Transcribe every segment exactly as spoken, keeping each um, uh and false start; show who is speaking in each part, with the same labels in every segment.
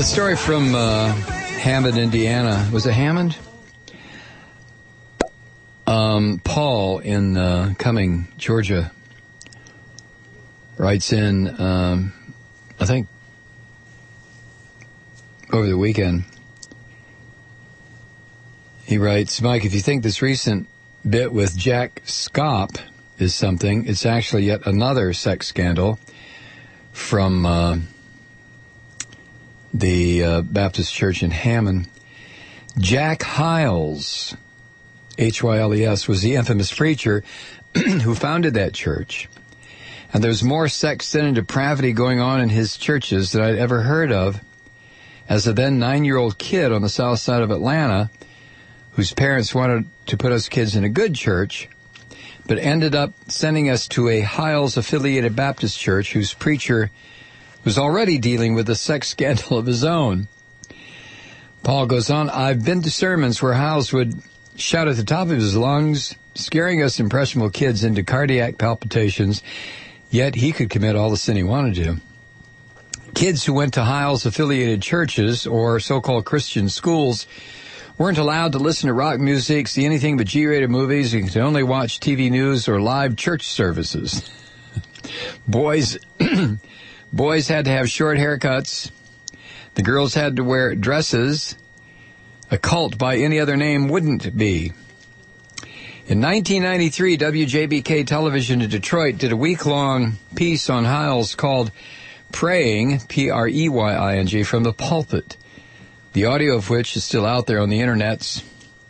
Speaker 1: Story from uh, Hammond, Indiana. Was it Hammond? Um, Paul in uh, Cumming, Georgia, writes in, um, I think, over the weekend. He writes, Mike, if you think this recent bit with Jack Schaap is something, it's actually yet another sex scandal from uh, the uh, Baptist Church in Hammond. Jack Hyles, H Y L E S, was the infamous preacher who founded that church. And there's more sex, sin, and depravity going on in his churches than I'd ever heard of. As a then nine-year-old kid on the south side of Atlanta, whose parents wanted to put us kids in a good church, but ended up sending us to a Hyles-affiliated Baptist church whose preacher was already dealing with a sex scandal of his own. Paul goes on, I've been to sermons where Hyles would shout at the top of his lungs, scaring us impressionable kids into cardiac palpitations, yet he could commit all the sin he wanted to. Kids who went to Hyles-affiliated churches or so-called Christian schools weren't allowed to listen to rock music, see anything but G-rated movies, and could only watch T V news or live church services. Boys, boys had to have short haircuts. The girls had to wear dresses. A cult by any other name wouldn't be. In nineteen ninety-three, W J B K Television in Detroit did a week-long piece on Hyles called Praying, P R E Y I N G, from the Pulpit, the audio of which is still out there on the internets.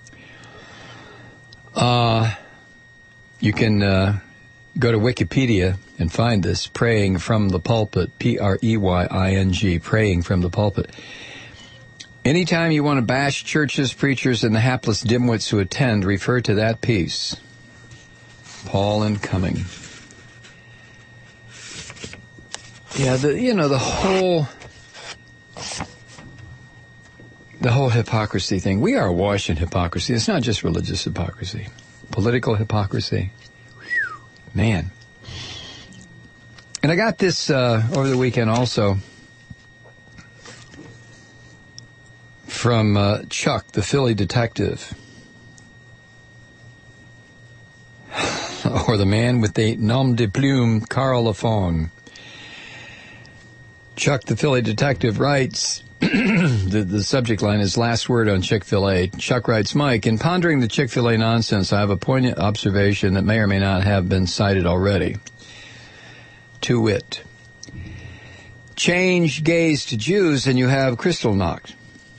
Speaker 1: Uh, you can uh, go to Wikipedia and find this, Praying from the Pulpit, P R E Y I N G, Praying from the Pulpit. Anytime you want to bash churches, preachers, and the hapless dimwits who attend, refer to that piece. Paul and Cumming. Yeah, the you know, the whole the whole hypocrisy thing. We are awash in hypocrisy. It's not just religious hypocrisy. Political hypocrisy. Whew, man. And I got this uh, over the weekend also from uh, Chuck, the Philly detective. Or the man with the nom de plume, Carl Lafong. Chuck, the Philly detective, writes, the, the subject line is last word on Chick-fil-A. Chuck writes, Mike, in pondering the Chick-fil-A nonsense, I have a poignant observation that may or may not have been cited already. To wit, change gays to Jews and you have Kristallnacht.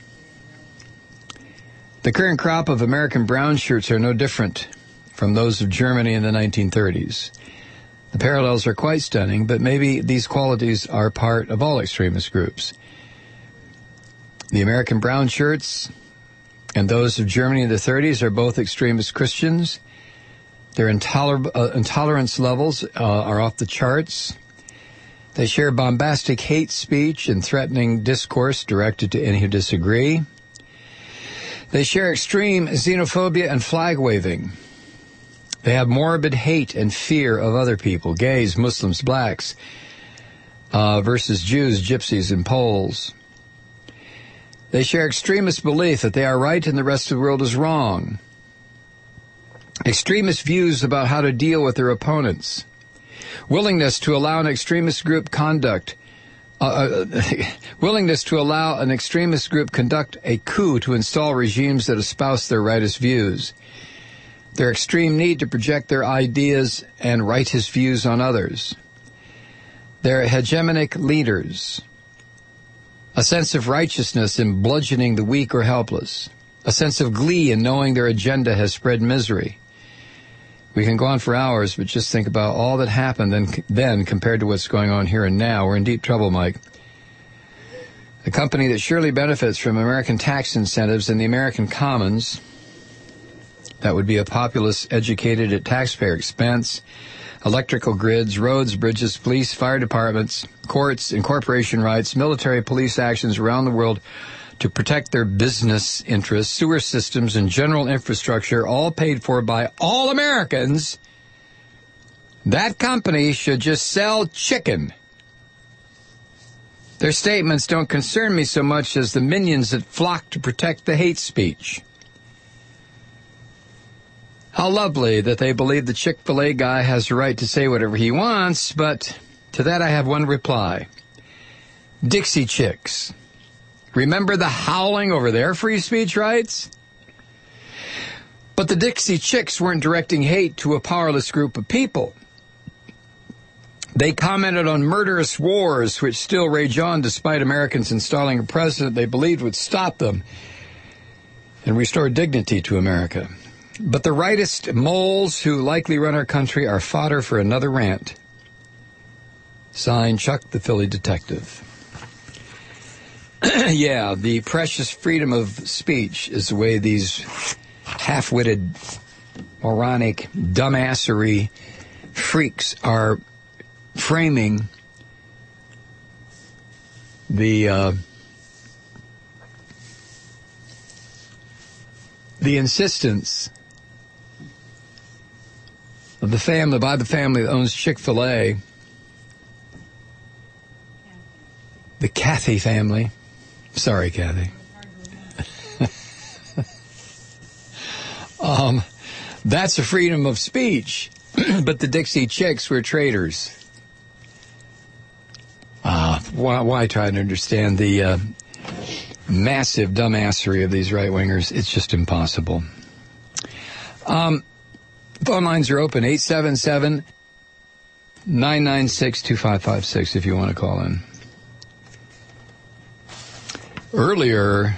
Speaker 1: The current crop of American brown shirts are no different from those of Germany in the nineteen thirties. The parallels are quite stunning, but maybe these qualities are part of all extremist groups. The American brown shirts and those of Germany in the thirties are both extremist Christians. Their intoler- uh, intolerance levels uh, are off the charts. They share bombastic hate speech and threatening discourse directed to any who disagree. They share extreme xenophobia and flag-waving. They have morbid hate and fear of other people, gays, Muslims, blacks, uh, versus Jews, gypsies, and Poles. They share extremist belief that they are right and the rest of the world is wrong. Extremist views about how to deal with their opponents. Willingness to allow an extremist group conduct, uh, uh, willingness to allow an extremist group conduct a coup to install regimes that espouse their rightist views. Their extreme need to project their ideas and rightist views on others. Their hegemonic leaders. A sense of righteousness in bludgeoning the weak or helpless. A sense of glee in knowing their agenda has spread misery. We can go on for hours, but just think about all that happened then, then compared to what's going on here and now. We're in deep trouble, Mike. A company that surely benefits from American tax incentives and the American commons, that would be a populace educated at taxpayer expense, electrical grids, roads, bridges, police, fire departments, courts, incorporation rights, military police actions around the world to protect their business interests, sewer systems, and general infrastructure, all paid for by all Americans. That company should just sell chicken. Their statements don't concern me so much as the minions that flock to protect the hate speech. How lovely that they believe the Chick-fil-A guy has the right to say whatever he wants, but to that I have one reply. Dixie Chicks. Remember the howling over their free speech rights? But the Dixie Chicks weren't directing hate to a powerless group of people. They commented on murderous wars which still rage on despite Americans installing a president they believed would stop them and restore dignity to America. But the rightist moles who likely run our country are fodder for another rant. Signed, Chuck the Philly Detective. Yeah, the precious freedom of speech is the way these half-witted, moronic, dumbassery freaks are framing the uh, the insistence of the family, by the family that owns Chick-fil-A, the Cathy family. Sorry, Cathy. um, that's a freedom of speech, but the Dixie Chicks were traitors. Uh, why, why try to understand the uh, massive dumbassery of these right-wingers? It's just impossible. Um, phone lines are open, eight seven seven, nine nine six, two five five six if you want to call in. Earlier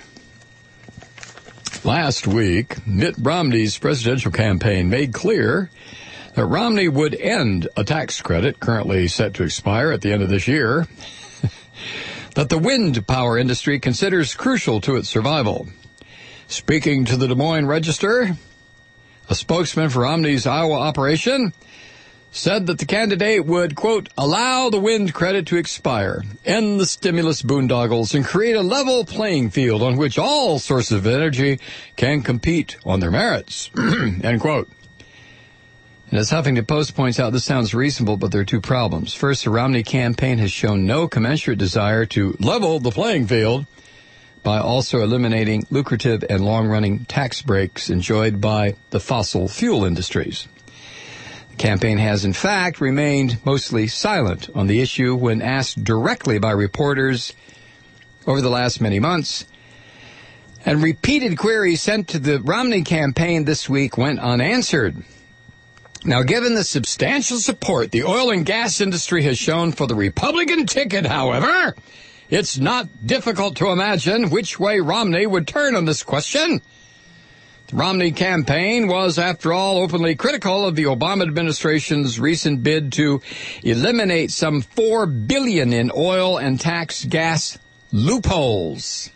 Speaker 1: last week, Mitt Romney's presidential campaign made clear that Romney would end a tax credit currently set to expire at the end of this year that the wind power industry considers crucial to its survival. Speaking to the Des Moines Register, a spokesman for Romney's Iowa operation said that the candidate would, quote, allow the wind credit to expire, end the stimulus boondoggles, and create a level playing field on which all sources of energy can compete on their merits, end quote. And as Huffington Post points out, this sounds reasonable, but there are two problems. First, the Romney campaign has shown no commensurate desire to level the playing field by also eliminating lucrative and long-running tax breaks enjoyed by the fossil fuel industries. The campaign has, in fact, remained mostly silent on the issue when asked directly by reporters over the last many months. And repeated queries sent to the Romney campaign this week went unanswered. Now, given the substantial support the oil and gas industry has shown for the Republican ticket, however, it's not difficult to imagine which way Romney would turn on this question. The Romney campaign was, after all, openly critical of the Obama administration's recent bid to eliminate some four billion dollars in oil and tax gas loopholes.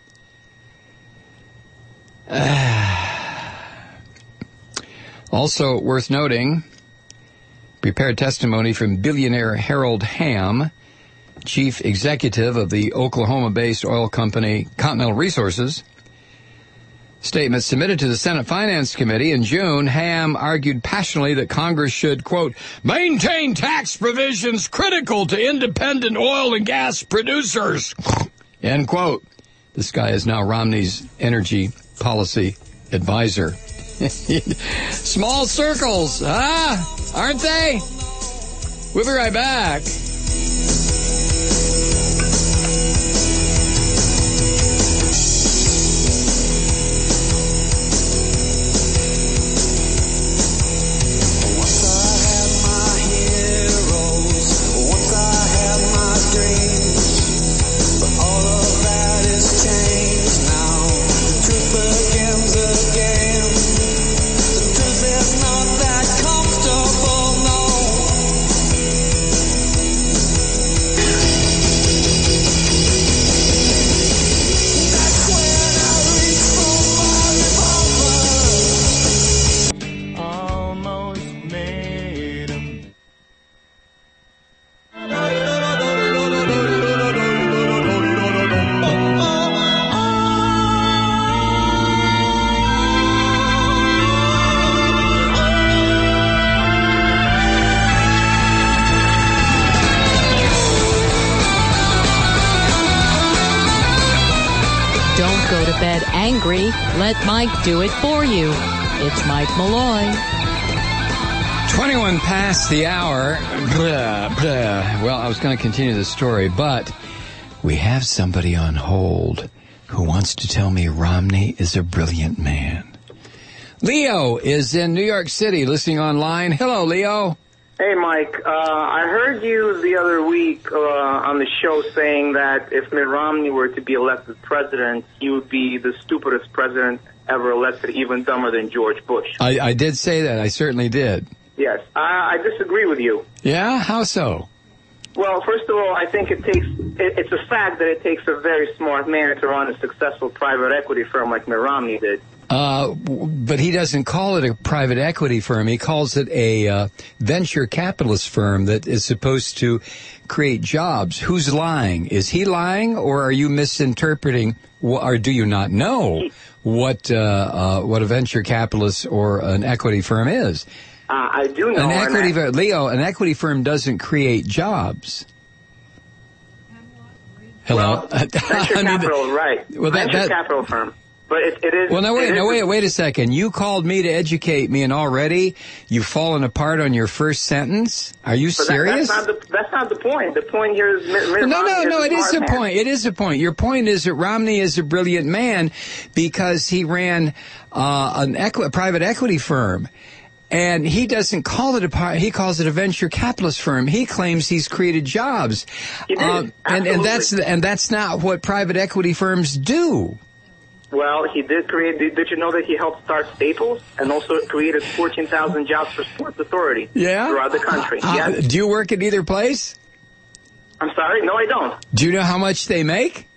Speaker 1: Uh, Also worth noting, prepared testimony from billionaire Harold Hamm, chief executive of the Oklahoma-based oil company Continental Resources. Statement submitted to the Senate Finance Committee in June, Hamm argued passionately that Congress should, quote, maintain tax provisions critical to independent oil and gas producers, end quote. This guy is now Romney's energy policy advisor. Small circles, ah, aren't they? We'll be right back.
Speaker 2: Don't go to bed angry. Let Mike do it for you. It's Mike Malloy.
Speaker 1: twenty-one past the hour. Blah, blah. Well, I was going to continue the story, but we have somebody on hold who wants to tell me Romney is a brilliant man. Leo is in New York City listening online. Hello, Leo.
Speaker 3: Hey, Mike. Uh, I heard you the other week uh, on the show saying that if Mitt Romney were to be elected president, he would be the stupidest president ever elected, even dumber than George Bush.
Speaker 1: I, I did say that. I certainly did.
Speaker 3: Yes. I, I disagree with you.
Speaker 1: Yeah? How so?
Speaker 3: Well, first of all, I think it takes, it, it's a fact that it takes a very smart man to run a successful private equity firm like Mitt Romney did.
Speaker 1: Uh, but he doesn't call it a private equity firm. He calls it a uh, venture capitalist firm that is supposed to create jobs. Who's lying? Is he lying, or are you misinterpreting, or do you not know what uh, uh, what a venture capitalist or an equity firm is?
Speaker 3: Uh, I do know.
Speaker 1: An equity,
Speaker 3: I,
Speaker 1: Leo, an equity firm doesn't create jobs. Hello?
Speaker 3: Well, venture capital, right.
Speaker 1: Well, that,
Speaker 3: venture
Speaker 1: that,
Speaker 3: capital firm. But it, it is...
Speaker 1: Well, no, wait, no,
Speaker 3: is,
Speaker 1: wait, wait a second. You called me to educate me, and already you've fallen apart on your first sentence? Are you serious?
Speaker 3: That, that's, not the, that's not the point. The point here is... Mitt, Mitt
Speaker 1: no, no,
Speaker 3: Romney
Speaker 1: no,
Speaker 3: is
Speaker 1: it is a
Speaker 3: man.
Speaker 1: point. It is a point. Your point is that Romney is a brilliant man because he ran uh, an equi- private equity firm. And he doesn't call it a, he calls it a venture capitalist firm. He claims he's created jobs.
Speaker 3: He did.
Speaker 1: Um, and, and that's, and that's not what private equity firms do.
Speaker 3: Well, he did create, did, did you know that he helped start Staples and also created fourteen thousand jobs for Sports Authority
Speaker 1: yeah?
Speaker 3: throughout the country?
Speaker 1: Uh,
Speaker 3: yes.
Speaker 1: Do you work at either place?
Speaker 3: I'm sorry? No, I don't.
Speaker 1: Do you know how much they make?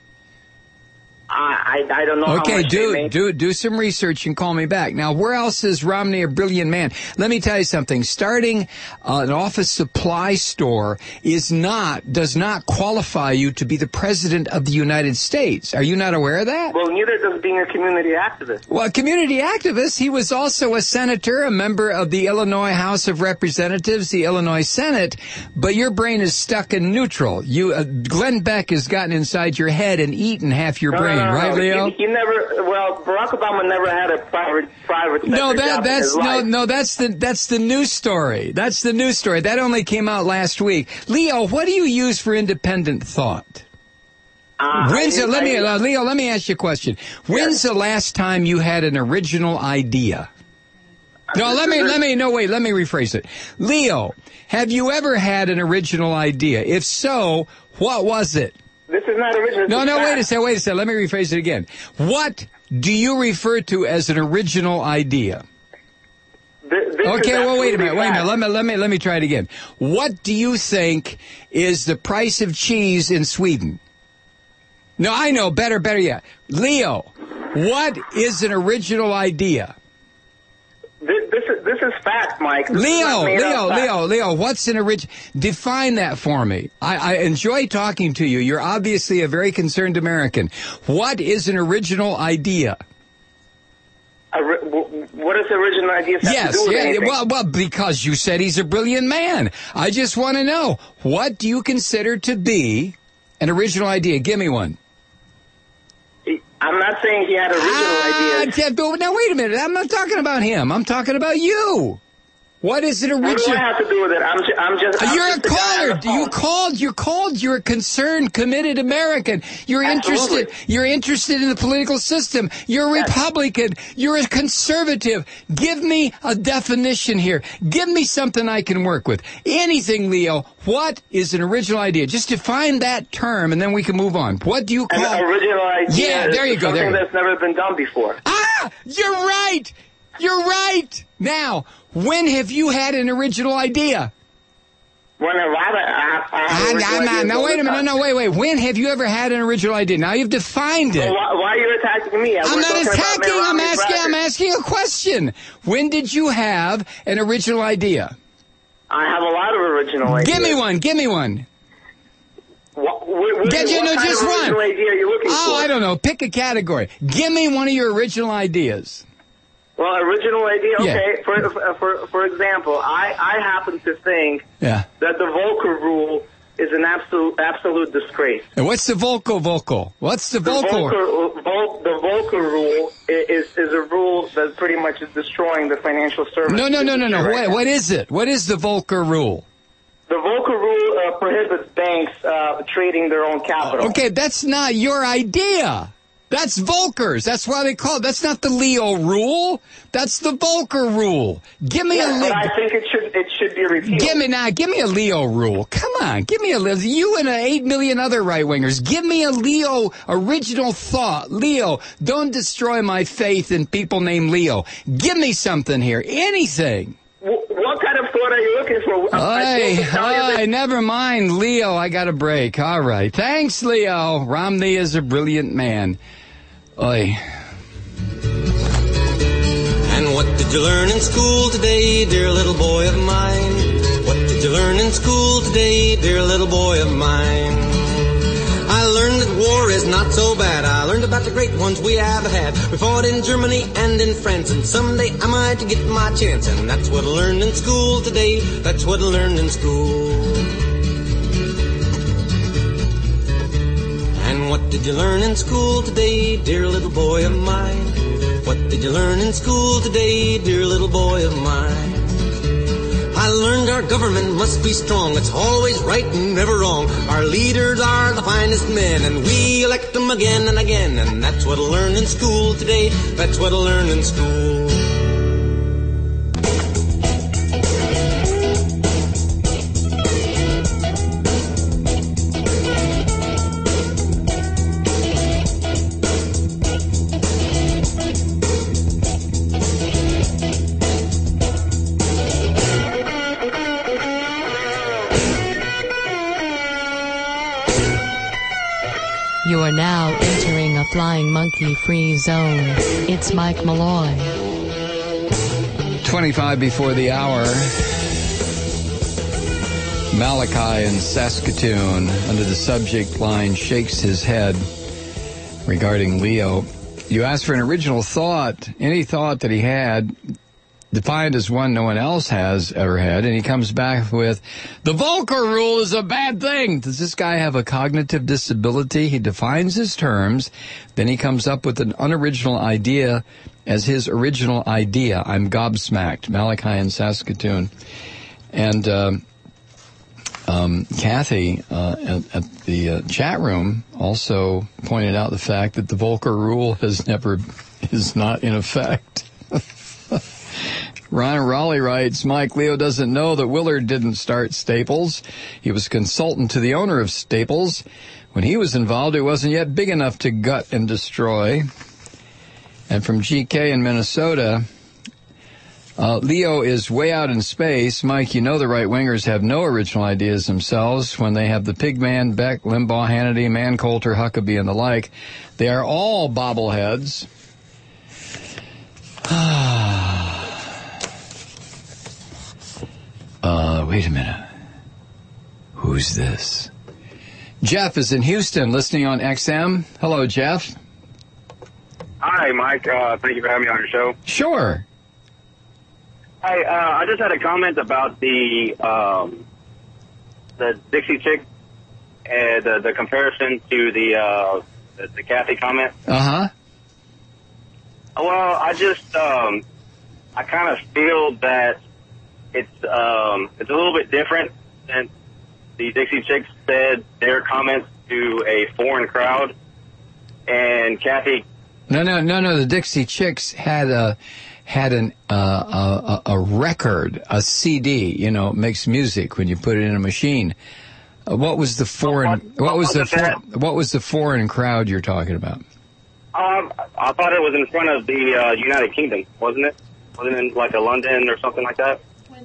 Speaker 3: I, I, I don't know
Speaker 1: okay,
Speaker 3: how much
Speaker 1: do,
Speaker 3: they make.
Speaker 1: do, do some research and call me back. Now, where else is Romney a brilliant man? Let me tell you something. Starting uh, an office supply store is not, does not qualify you to be the president of the United States. Are you not aware of that?
Speaker 3: Well, neither does being a community activist.
Speaker 1: Well, a community activist, he was also a senator, a member of the Illinois House of Representatives, the Illinois Senate, but your brain is stuck in neutral. You, uh, Glenn Beck has gotten inside your head and eaten half your
Speaker 3: no,
Speaker 1: brain.
Speaker 3: No, no,
Speaker 1: right,
Speaker 3: no.
Speaker 1: Leo?
Speaker 3: He, he never. Well, Barack Obama never had a private private.
Speaker 1: No, that
Speaker 3: job
Speaker 1: that's
Speaker 3: in his
Speaker 1: no
Speaker 3: life.
Speaker 1: no that's the that's the news story. That's the news story. That only came out last week. Leo, what do you use for independent thought?
Speaker 3: Uh,
Speaker 1: When's
Speaker 3: I,
Speaker 1: it, let
Speaker 3: I,
Speaker 1: me uh, Leo? Let me ask you a question. When's
Speaker 3: yes.
Speaker 1: the last time you had an original idea? No, let me let me no wait. Let me rephrase it. Leo, have you ever had an original idea? If so, what was it?
Speaker 3: This is not original.
Speaker 1: No, no,
Speaker 3: fact.
Speaker 1: wait a second, wait a second. Let me rephrase it again. What do you refer to as an original idea?
Speaker 3: This, this
Speaker 1: okay, well, wait a minute,
Speaker 3: fact.
Speaker 1: wait a minute. Let me, let me, let me try it again. What do you think is the price of cheese in Sweden? No, I know. Better, better yet. Leo, what is an original idea?
Speaker 3: This, this is this is fact, Mike. This
Speaker 1: Leo, Leo,
Speaker 3: fact.
Speaker 1: Leo, Leo, what's an original? Define that for me. I, I enjoy talking to you. You're obviously a very concerned American. What is an original idea?
Speaker 3: A, what does original ideas have
Speaker 1: yes,
Speaker 3: to do with
Speaker 1: yeah,
Speaker 3: anything?
Speaker 1: well, well, because you said he's a brilliant man. I just want to know, what do you consider to be an original idea? Give me one.
Speaker 3: I'm not saying he had original
Speaker 1: ah,
Speaker 3: ideas.
Speaker 1: Now, wait a minute. I'm not talking about him. I'm talking about you. What is it original?
Speaker 3: What do I have to do with it? I'm, ju- I'm just. I'm
Speaker 1: You're
Speaker 3: just
Speaker 1: a caller.
Speaker 3: guy on the
Speaker 1: You
Speaker 3: phone.
Speaker 1: called. You're called. You're a concerned, committed American. You're
Speaker 3: Absolutely.
Speaker 1: interested. You're interested in the political system. You're a
Speaker 3: Yes.
Speaker 1: Republican. You're a conservative. Give me a definition here. Give me something I can work with. Anything, Leo. What is an original idea? Just define that term, and then we can move on. What do you call?
Speaker 3: An original idea.
Speaker 1: Yeah, there you
Speaker 3: is
Speaker 1: go, there
Speaker 3: Something
Speaker 1: you go.
Speaker 3: that's never been done before.
Speaker 1: Ah, you're right. You're right. Now, when have you had an original idea?
Speaker 3: When have I, I, I
Speaker 1: Ah,
Speaker 3: had
Speaker 1: nah,
Speaker 3: original
Speaker 1: nah,
Speaker 3: ideas
Speaker 1: now
Speaker 3: all
Speaker 1: wait
Speaker 3: the
Speaker 1: a minute.
Speaker 3: time.
Speaker 1: No, wait, wait. When have you ever had an original idea? Now you've defined it.
Speaker 3: Well, why, why are you attacking me?
Speaker 1: I'm
Speaker 3: We're
Speaker 1: not
Speaker 3: talking about
Speaker 1: attacking.
Speaker 3: Mitt
Speaker 1: I'm
Speaker 3: Romney's
Speaker 1: asking. I'm
Speaker 3: record.
Speaker 1: asking a question. When did you have an original idea?
Speaker 3: I have a lot of original ideas.
Speaker 1: Give me one. Give me one.
Speaker 3: What, what, what,
Speaker 1: Get you
Speaker 3: what
Speaker 1: know
Speaker 3: kind
Speaker 1: just
Speaker 3: of
Speaker 1: one.
Speaker 3: original idea are you looking
Speaker 1: Oh,
Speaker 3: for?
Speaker 1: I don't know. Pick a category. Give me one of your original ideas.
Speaker 3: Well, original idea.
Speaker 1: Yeah.
Speaker 3: Okay. For for for example, I I happen to think
Speaker 1: Yeah.
Speaker 3: that the Volcker rule is an absolute absolute disgrace.
Speaker 1: And what's the Volcker vocal? What's the,
Speaker 3: The
Speaker 1: Volcker?
Speaker 3: Volcker, Vol, the Volcker rule is is a rule that pretty much is destroying the financial service.
Speaker 1: No, no, no, no, no.
Speaker 3: Right
Speaker 1: What,
Speaker 3: now.
Speaker 1: what is it? What is the Volcker rule?
Speaker 3: The Volcker rule uh, prohibits banks uh, trading their own capital.
Speaker 1: Okay, that's not your idea. That's Volcker's. That's why they call it. That's not the Leo rule. That's the Volcker rule. Give me
Speaker 3: Yeah,
Speaker 1: a
Speaker 3: but I
Speaker 1: li-
Speaker 3: think it should it should be repealed.
Speaker 1: Give me now. Give me a Leo rule. Come on. Give me a Leo. You and uh, eight million other right wingers. Give me a Leo original thought. Leo, don't destroy my faith in people named Leo. Give me something here. Anything.
Speaker 3: W- what kind of thought are you looking for? I- I
Speaker 1: Hey,
Speaker 3: supposed to tell you
Speaker 1: hey,
Speaker 3: that-
Speaker 1: never mind, Leo. I got a break. All right. Thanks, Leo. Romney is a brilliant man. Oy.
Speaker 4: And what did you learn in school today, dear little boy of mine? What did you learn in school today, dear little boy of mine? I learned that war is not so bad. I learned about the great ones we have had. We fought in Germany and in France, and someday I might get my chance. And that's what I learned in school today. That's what I learned in school. And what did you learn in school today, dear little boy of mine? What did you learn in school today, dear little boy of mine? I learned our government must be strong. It's always right and never wrong. Our leaders are the finest men, and we elect them again and again. And that's what I learned in school today. That's what I learned in school.
Speaker 2: You are now entering a flying monkey free zone. It's Mike Malloy.
Speaker 1: twenty-five before the hour. Malachi in Saskatoon, under the subject line, shakes his head regarding Leo. You asked for an original thought, any thought that he had, defined as one no one else has ever had, and he comes back with, the Volcker rule is a bad thing. Does this guy have a cognitive disability? He defines his terms, then he comes up with an unoriginal idea as his original idea. I'm gobsmacked. Malachi in Saskatoon. And um, um, Kathy uh, at, at the uh, chat room also pointed out the fact that the Volcker rule has never, is not in effect. Ron Raleigh writes, Mike, Leo doesn't know that Willard didn't start Staples. He was a consultant to the owner of Staples. When he was involved, it wasn't yet big enough to gut and destroy. And from G K in Minnesota, uh, Leo is way out in space. Mike, you know the right-wingers have no original ideas themselves when they have the Pigman, Beck, Limbaugh, Hannity, Mancoulter, Huckabee, and the like. They are all bobbleheads. Uh, wait a minute. Who's this? Jeff is in Houston, listening on X M. Hello, Jeff.
Speaker 5: Hi, Mike. Uh, thank you for having me on your show.
Speaker 1: Sure.
Speaker 5: Hi, uh, I just had a comment about the um, the Dixie Chick and the, the comparison to the, uh, the the Kathy comment.
Speaker 1: Uh-huh.
Speaker 5: Well, I just um, I kind of feel that it's um, it's a little bit different than the Dixie Chicks said their comments to a foreign crowd, and Kathy.
Speaker 1: No, no, no, no. The Dixie Chicks had a had an uh, a, a record, a C D. You know, it makes music when you put it in a machine. Uh, what was the foreign?
Speaker 5: What,
Speaker 1: what was the
Speaker 5: was that?
Speaker 1: for, what was the foreign crowd you're talking about?
Speaker 5: Um, I thought it was in front of the uh, United Kingdom, wasn't it? Wasn't it in like a London or something like that?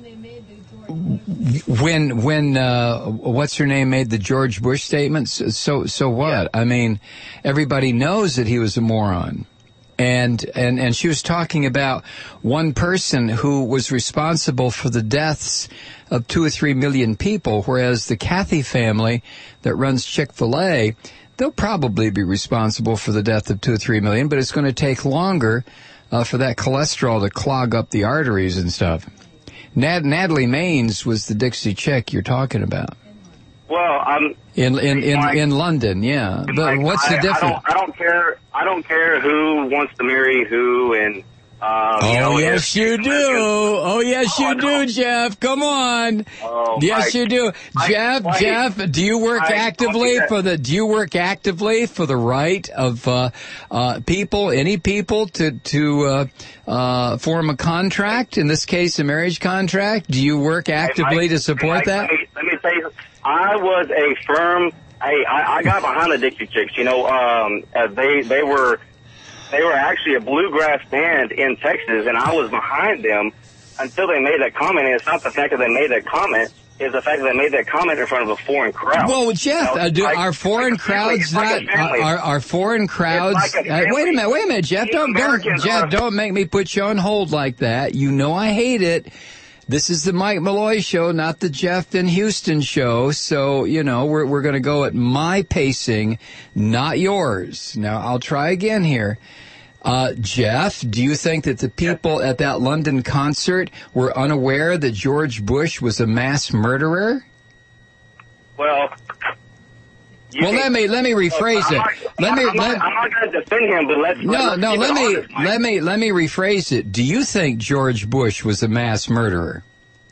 Speaker 1: When when uh, what's her name made the George Bush statements? So so what? Yeah. I mean, everybody knows that he was a moron, and and and she was talking about one person who was responsible for the deaths of two or three million people, whereas the Cathy family that runs Chick-fil-A, they'll probably be responsible for the death of two or three million, but it's going to take longer uh, for that cholesterol to clog up the arteries and stuff. Nat- Natalie Maines was the Dixie Chick you're talking about.
Speaker 5: Well, I'm
Speaker 1: in in in,
Speaker 5: Mike,
Speaker 1: in London. Yeah, but
Speaker 5: Mike,
Speaker 1: what's
Speaker 5: I,
Speaker 1: the difference?
Speaker 5: I don't, I don't care. I don't care who wants to marry who, and um,
Speaker 1: oh
Speaker 5: you know,
Speaker 1: yes,
Speaker 5: if,
Speaker 1: you do. Oh yes,
Speaker 5: oh,
Speaker 1: you
Speaker 5: no.
Speaker 1: do, Jeff. Come on.
Speaker 5: Oh,
Speaker 1: yes,
Speaker 5: Mike,
Speaker 1: you do,
Speaker 5: Mike,
Speaker 1: Jeff.
Speaker 5: Mike,
Speaker 1: Jeff, do you work
Speaker 5: Mike,
Speaker 1: actively
Speaker 5: Mike,
Speaker 1: for the? Do you work actively for the right of uh, uh, people, any people, to to uh, uh, form a contract? In this case, a marriage contract. Do you work actively
Speaker 5: Mike,
Speaker 1: to support
Speaker 5: Mike,
Speaker 1: that?
Speaker 5: Let me, let me tell you, I was a firm. Hey, I, I got behind the Dixie Chicks. You know, um, uh, they they were. They were actually a bluegrass band in Texas, and I was behind them until they made that comment. And it's not the fact that they made that comment; it's the fact that they made that comment in front of a foreign crowd.
Speaker 1: Well, Jeff,
Speaker 5: you know,
Speaker 1: uh, do,
Speaker 5: like,
Speaker 1: are foreign
Speaker 5: like
Speaker 1: crowds
Speaker 5: like
Speaker 1: not are, are foreign crowds?
Speaker 5: Like
Speaker 1: uh, wait a minute, wait a minute, Jeff. Don't don't Jeff,
Speaker 5: are,
Speaker 1: don't make me put you on hold like that. You know I hate it. This is the Mike Malloy show, not the Jeff in Houston show. So, you know, we're we're going to go at my pacing, not yours. Now, I'll try again here. Uh, Jeff, do you think that the people at that London concert were unaware that George Bush was a mass murderer?
Speaker 5: Well,
Speaker 1: well,
Speaker 5: can,
Speaker 1: let me let me rephrase
Speaker 5: uh,
Speaker 1: it.
Speaker 5: I'm
Speaker 1: let
Speaker 5: not,
Speaker 1: me.
Speaker 5: I'm
Speaker 1: let,
Speaker 5: not, I'm not going to defend him, but let's
Speaker 1: no,
Speaker 5: let's
Speaker 1: no. Let me
Speaker 5: honest,
Speaker 1: let me let me rephrase it. Do you think George Bush was a mass murderer?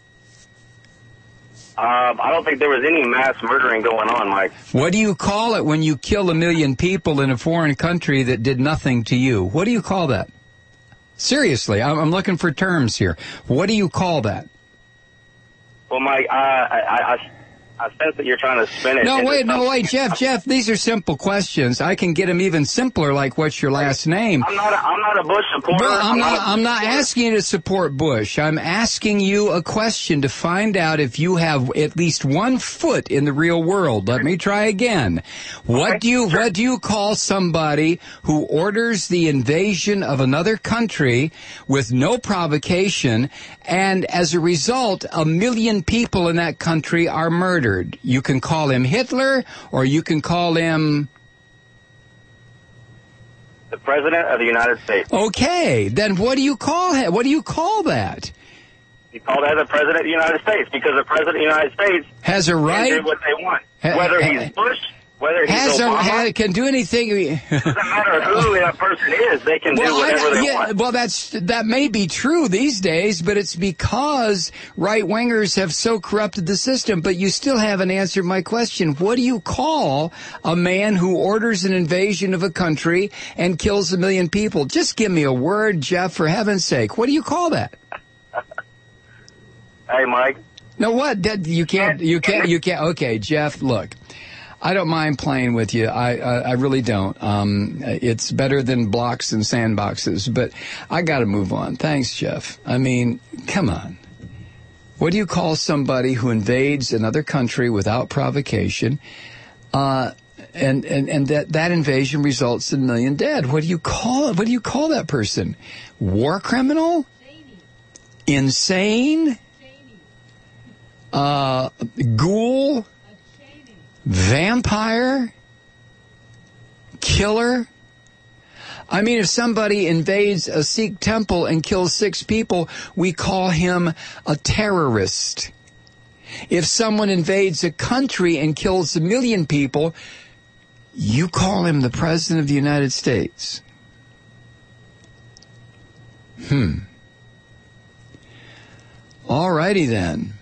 Speaker 5: Um, I don't think there was any mass murdering going on, Mike.
Speaker 1: What do you call it when you kill a million people in a foreign country that did nothing to you? What do you call that? Seriously, I'm, I'm looking for terms here. What do you call that?
Speaker 5: Well, Mike, I, I, I, I sense that you're trying to spin it.
Speaker 1: No, wait, no,
Speaker 5: something.
Speaker 1: wait, Jeff, Jeff, these are simple questions. I can get them even simpler, like what's your last name?
Speaker 5: I'm not a, I'm not a Bush supporter.
Speaker 1: Well, I'm,
Speaker 5: I'm
Speaker 1: not,
Speaker 5: not,
Speaker 1: I'm not asking you to support Bush. I'm asking you a question to find out if you have at least one foot in the real world. Let me try again. What
Speaker 5: Okay,
Speaker 1: do you,
Speaker 5: sure.
Speaker 1: what do you call somebody who orders the invasion of another country with no provocation, and as a result, a million people in that country are murdered? You can call him Hitler, or you can call him...
Speaker 5: the President of the United States.
Speaker 1: Okay, then what do you call him? What do you call that?
Speaker 5: You call that the President of the United States because the President of the United States
Speaker 1: Has a
Speaker 5: can
Speaker 1: right...
Speaker 5: do what they want.
Speaker 1: Ha-
Speaker 5: Whether
Speaker 1: ha-
Speaker 5: he's Bush, whether he's
Speaker 1: Has a,
Speaker 5: Obama,
Speaker 1: ha, can do anything...
Speaker 5: doesn't matter who that person is, they can do
Speaker 1: Well,
Speaker 5: whatever
Speaker 1: I,
Speaker 5: they
Speaker 1: yeah,
Speaker 5: want.
Speaker 1: well, that's that may be true these days, but it's because right wingers have so corrupted the system. But you still haven't answered my question. What do you call a man who orders an invasion of a country and kills a million people? Just give me a word, Jeff, for heaven's sake. What do you call that?
Speaker 5: Hey, Mike.
Speaker 1: No, what? That- You can't. You can't. You can't. Okay, Jeff. Look. I don't mind playing with you. I I, I really don't. Um, it's better than blocks and sandboxes. But I got to move on. Thanks, Jeff. I mean, come on. What do you call somebody who invades another country without provocation, uh, and and and that that invasion results in a million dead? What do you call it? What do you call that person? War criminal? Insane? Uh, ghoul? Vampire? Killer? I mean, if somebody invades a Sikh temple and kills six people, we call him a terrorist. If someone invades a country and kills a million people, you call him the President of the United States. Hmm. All righty then.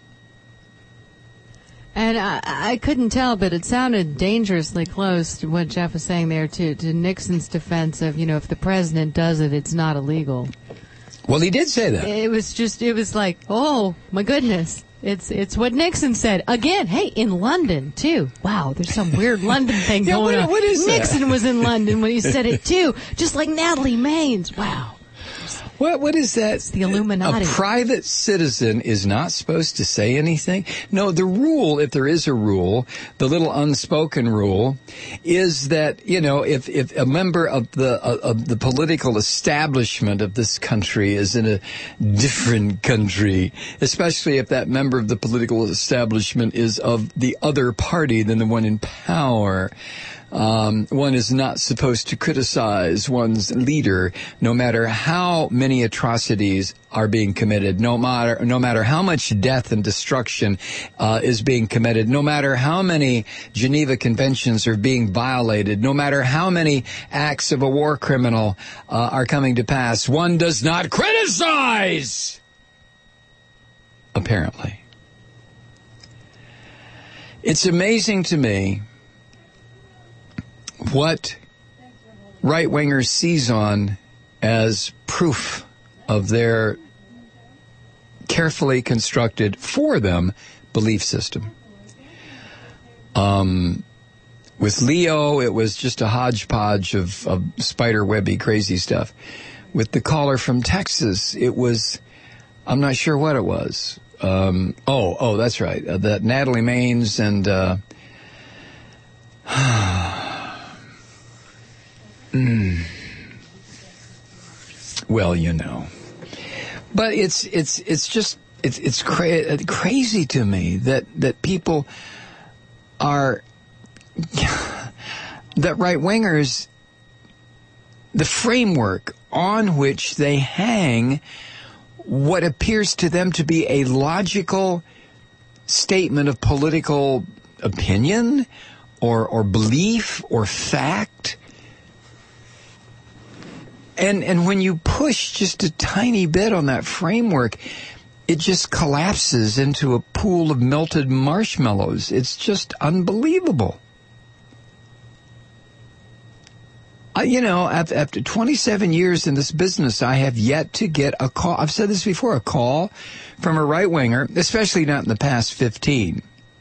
Speaker 2: And I, I couldn't tell, but it sounded dangerously close to what Jeff was saying there to, to Nixon's defense of, you know, if the president does it, it's not illegal.
Speaker 1: Well, he did say that.
Speaker 2: It was just, it was like, oh, my goodness. It's it's what Nixon said. Again, hey, in London, too. Wow, there's some weird London thing
Speaker 1: yeah,
Speaker 2: going
Speaker 1: what,
Speaker 2: on.
Speaker 1: What is
Speaker 2: Nixon
Speaker 1: that?
Speaker 2: was in London when he said it, too. Just like Natalie Maines. Wow.
Speaker 1: What what is that?
Speaker 2: It's the Illuminati.
Speaker 1: A private citizen is not supposed to say anything? No, the rule, if there is a rule, the little unspoken rule, is that, you know, if, if a member of the uh, of the political establishment of this country is in a different country, especially if that member of the political establishment is of the other party than the one in power, Um, one is not supposed to criticize one's leader, no matter how many atrocities are being committed, no matter no matter how much death and destruction uh, is being committed, no matter how many Geneva Conventions are being violated, no matter how many acts of a war criminal uh, are coming to pass. One does not criticize, apparently. It's amazing to me what right-wingers seize on as proof of their carefully constructed, for them, belief system. Um, with Leo, it was just a hodgepodge of, of spider-webby crazy stuff. With the caller from Texas, it was, I'm not sure what it was. Um, oh, oh, that's right. Uh, that Natalie Maines and, uh, mm, well, you know, but it's, it's, it's just, it's, it's cra- crazy to me that, that people are, that right-wingers, the framework on which they hang what appears to them to be a logical statement of political opinion or or belief or fact. And and when you push just a tiny bit on that framework, it just collapses into a pool of melted marshmallows. It's just unbelievable. Uh, you know, after twenty-seven years in this business, I have yet to get a call. I've said this before, a call from a right-winger, especially not in the past fifteen.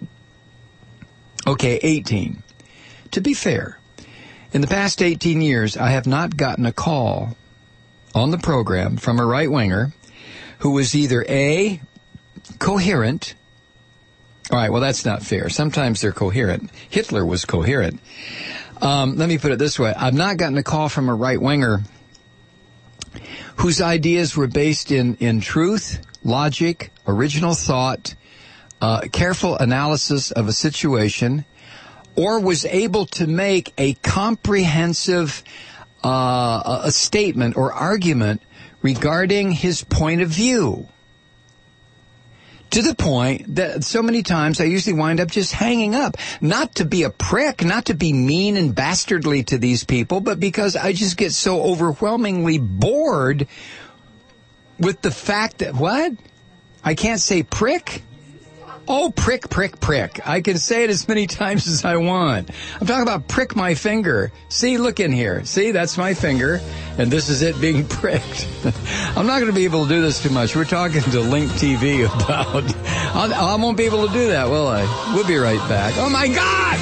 Speaker 1: Okay, eighteen. To be fair, in the past eighteen years, I have not gotten a call on the program from a right-winger who was either A, coherent. All right, well, that's not fair. Sometimes they're coherent. Hitler was coherent. Um, let me put it this way. I've not gotten a call from a right-winger whose ideas were based in, in truth, logic, original thought, uh, careful analysis of a situation, or was able to make a comprehensive uh, a statement or argument regarding his point of view. To the point that so many times I usually wind up just hanging up. Not to be a prick, not to be mean and bastardly to these people, but because I just get so overwhelmingly bored with the fact that, what? I can't say prick? Oh, prick, prick, prick. I can say it as many times as I want. I'm talking about prick my finger. See, look in here. See, that's my finger, and this is it being pricked. I'm not going to be able to do this too much. We're talking to Link T V about... I'll, I won't be able to do that, will I? We'll be right back. Oh, my God!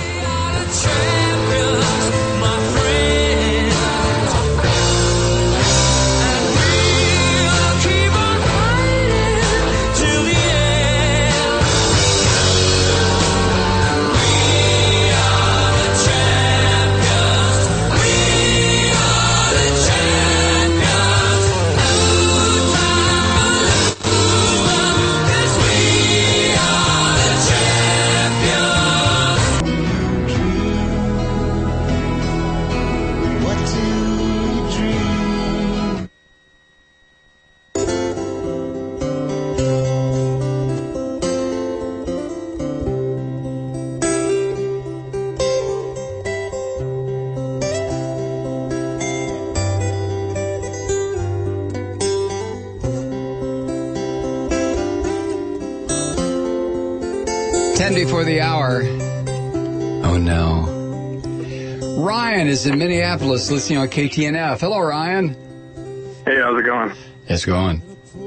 Speaker 1: ten before the hour. Oh, no. Ryan is in Minneapolis listening on K T N F. Hello, Ryan.
Speaker 6: Hey, how's it going?
Speaker 1: It's going.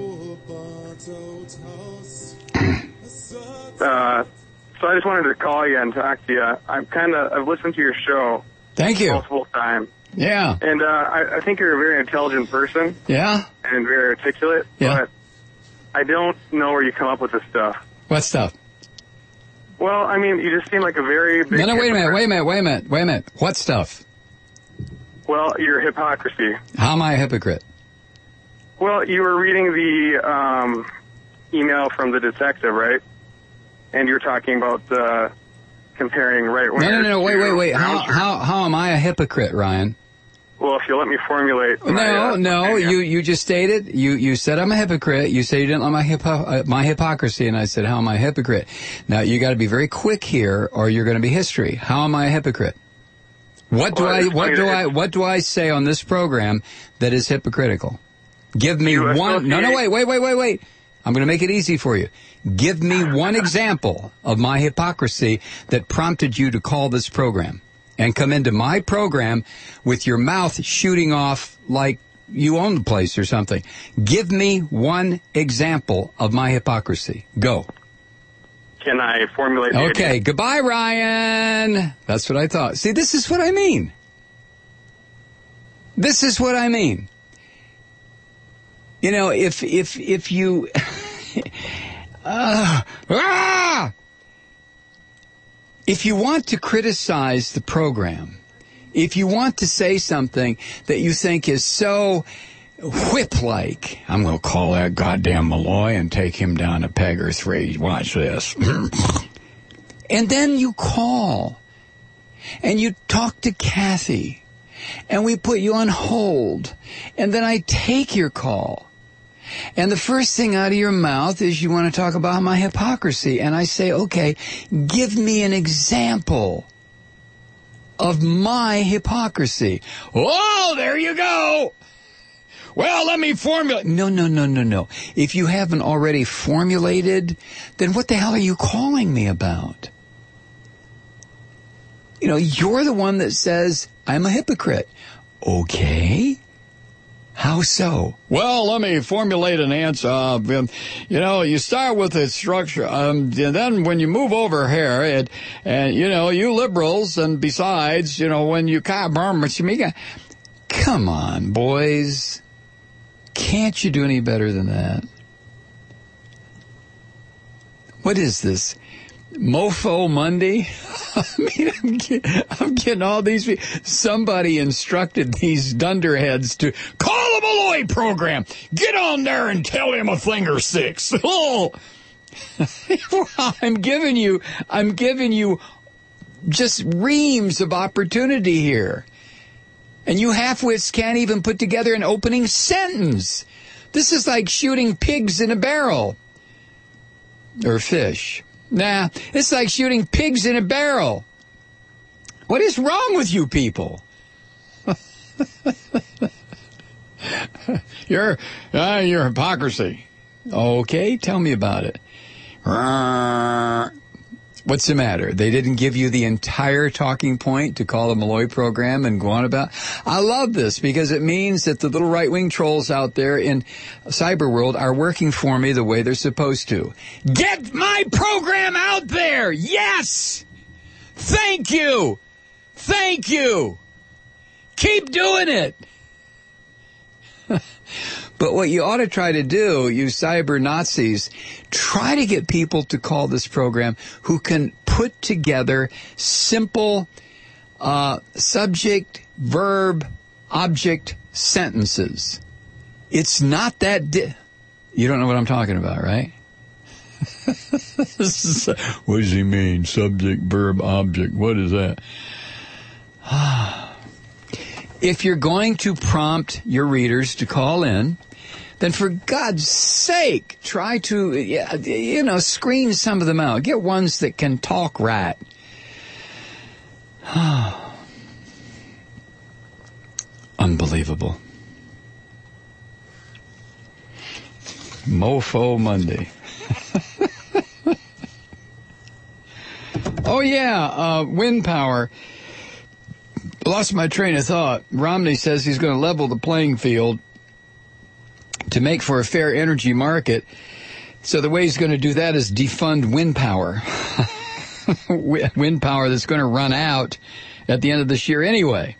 Speaker 6: uh, so I just wanted to call you and talk to you. I'm kind of, I've listened to your show.
Speaker 1: Thank you.
Speaker 6: Multiple times.
Speaker 1: Yeah.
Speaker 6: And uh, I, I think you're a very intelligent person.
Speaker 1: Yeah.
Speaker 6: And very articulate.
Speaker 1: Yeah.
Speaker 6: But I don't know where you come up with this stuff.
Speaker 1: What stuff?
Speaker 6: Well, I mean, you just seem like a very big...
Speaker 1: No, no, wait a minute, wait a minute, wait a minute, wait a minute. What stuff?
Speaker 6: Well, your hypocrisy.
Speaker 1: How am I a hypocrite?
Speaker 6: Well, you were reading the um, email from the detective, right? And you were talking about uh, comparing right wingers.
Speaker 1: No, no, no, wait, wait, wait. How,
Speaker 6: ground
Speaker 1: how, how am I a hypocrite, Ryan?
Speaker 6: Well, if you let me formulate. My,
Speaker 1: No,
Speaker 6: uh,
Speaker 1: no,
Speaker 6: opinion.
Speaker 1: you, you just stated, you, you said I'm a hypocrite. You said you didn't like my hypo, uh, my hypocrisy, and I said, how am I a hypocrite? Now, you gotta be very quick here, or you're gonna be history. How am I a hypocrite? What do
Speaker 6: Well,
Speaker 1: I,
Speaker 6: it's
Speaker 1: what
Speaker 6: funny
Speaker 1: do
Speaker 6: that
Speaker 1: I,
Speaker 6: it's-
Speaker 1: what do I say on this program that is hypocritical? Give me
Speaker 6: You
Speaker 1: one, no, no,
Speaker 6: associate-
Speaker 1: wait, wait, wait, wait, wait. I'm gonna make it easy for you. Give me one example of my hypocrisy that prompted you to call this program and come into my program with your mouth shooting off like you own the place or something. Give me one example of my hypocrisy. Go.
Speaker 6: Can I formulate the
Speaker 1: Okay,
Speaker 6: idea?
Speaker 1: goodbye, Ryan. That's what I thought. See, this is what I mean. This is what I mean. You know, if if if you uh, ah! If you want to criticize the program, if you want to say something that you think is so whip-like, I'm going to call that goddamn Malloy and take him down a peg or three. Watch this. And then you call and you talk to Kathy and we put you on hold and then I take your call. And the first thing out of your mouth is you want to talk about my hypocrisy. And I say, okay, give me an example of my hypocrisy. Oh, there you go. Well, let me formulate. No, no, no, no, no. If you haven't already formulated, then what the hell are you calling me about? You know, you're the one that says I'm a hypocrite. Okay. How so? Well, let me formulate an answer. Uh, you know, you start with its structure, um, and then when you move over here, it, and you know, you liberals, and besides, you know, when you come on, boys, can't you do any better than that? What is this? Mofo Monday? I mean, I'm, get, I'm getting all these people. Somebody instructed these dunderheads to call a Malloy program. Get on there and tell him a thing or six. Oh. I'm giving you, I'm giving you just reams of opportunity here. And you half-wits can't even put together an opening sentence. This is like shooting pigs in a barrel. Or fish. Nah, it's like shooting pigs in a barrel. What is wrong with you people? your, uh, your hypocrisy. Okay, tell me about it. What's the matter? They didn't give you the entire talking point to call the Malloy program and go on about? I love this because it means that the little right-wing trolls out there in cyber world are working for me the way they're supposed to. Get my program out there! Yes! Thank you! Thank you! Keep doing it! But what you ought to try to do, you cyber Nazis, try to get people to call this program who can put together simple uh, subject, verb, object sentences. It's not that di- you don't know what I'm talking about, right? What does he mean? Subject, verb, object. What is that? If you're going to prompt your readers to call in, then for God's sake, try to, you know, screen some of them out. Get ones that can talk right. Unbelievable. Mofo Monday. Oh, yeah, uh, wind power. Lost my train of thought. Romney says he's going to level the playing field to make for a fair energy market. So the way he's going to do that is defund wind power. Wind power that's going to run out at the end of this year anyway.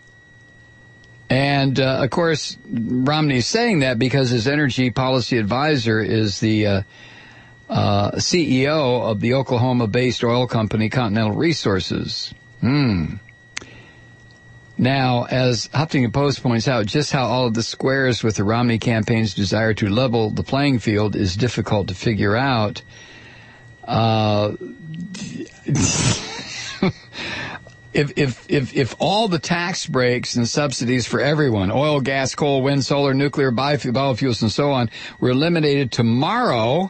Speaker 1: And, uh, of course, Romney's saying that because his energy policy advisor is the uh, uh, C E O of the Oklahoma-based oil company Continental Resources. Hmm. Now, as Huffington Post points out, just how all of this squares with the Romney campaign's desire to level the playing field is difficult to figure out. Uh, if, if, if, if all the tax breaks and subsidies for everyone, oil, gas, coal, wind, solar, nuclear, biofuels, and so on, were eliminated tomorrow,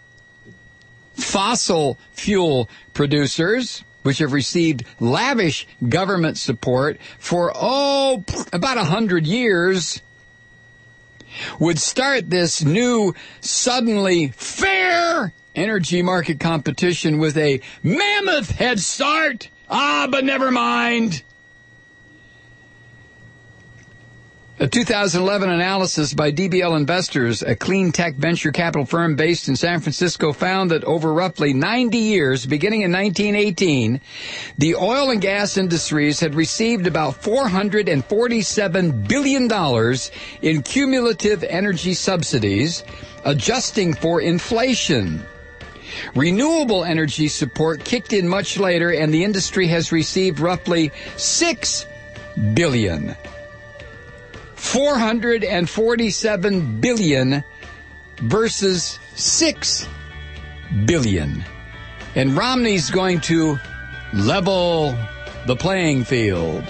Speaker 1: fossil fuel producers, which have received lavish government support for, oh, about a hundred years, would start this new, suddenly fair energy market competition with a mammoth head start. Ah, but never mind. A two thousand eleven analysis by D B L Investors, a clean tech venture capital firm based in San Francisco, found that over roughly ninety years, beginning in nineteen eighteen, the oil and gas industries had received about four hundred forty-seven billion dollars in cumulative energy subsidies, adjusting for inflation. Renewable energy support kicked in much later, and the industry has received roughly six billion dollars. four hundred forty-seven billion dollars versus six billion dollars. And Romney's going to level the playing field.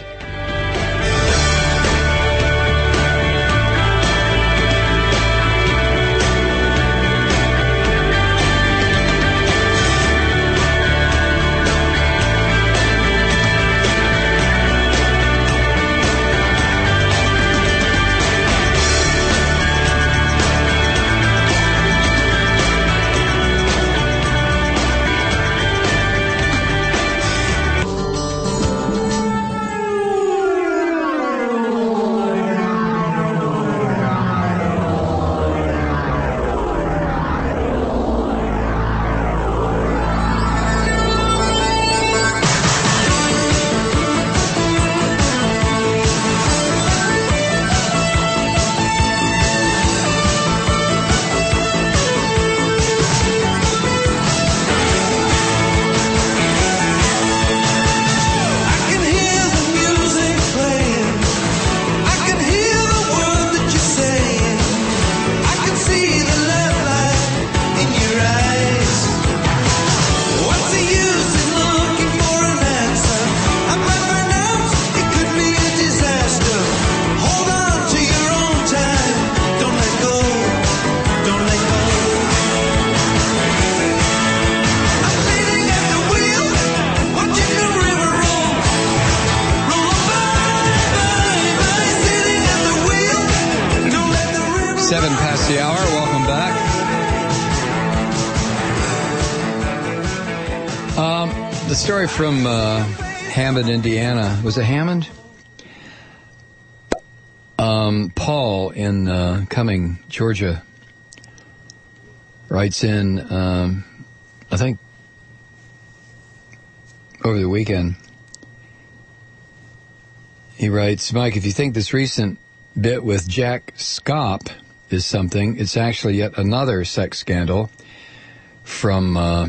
Speaker 1: Story from uh, Hammond, Indiana. Was it Hammond? Um, Paul in uh, Cumming, Georgia, writes in, um, I think, over the weekend. He writes, Mike, if you think this recent bit with Jack Schaap is something, it's actually yet another sex scandal from Uh,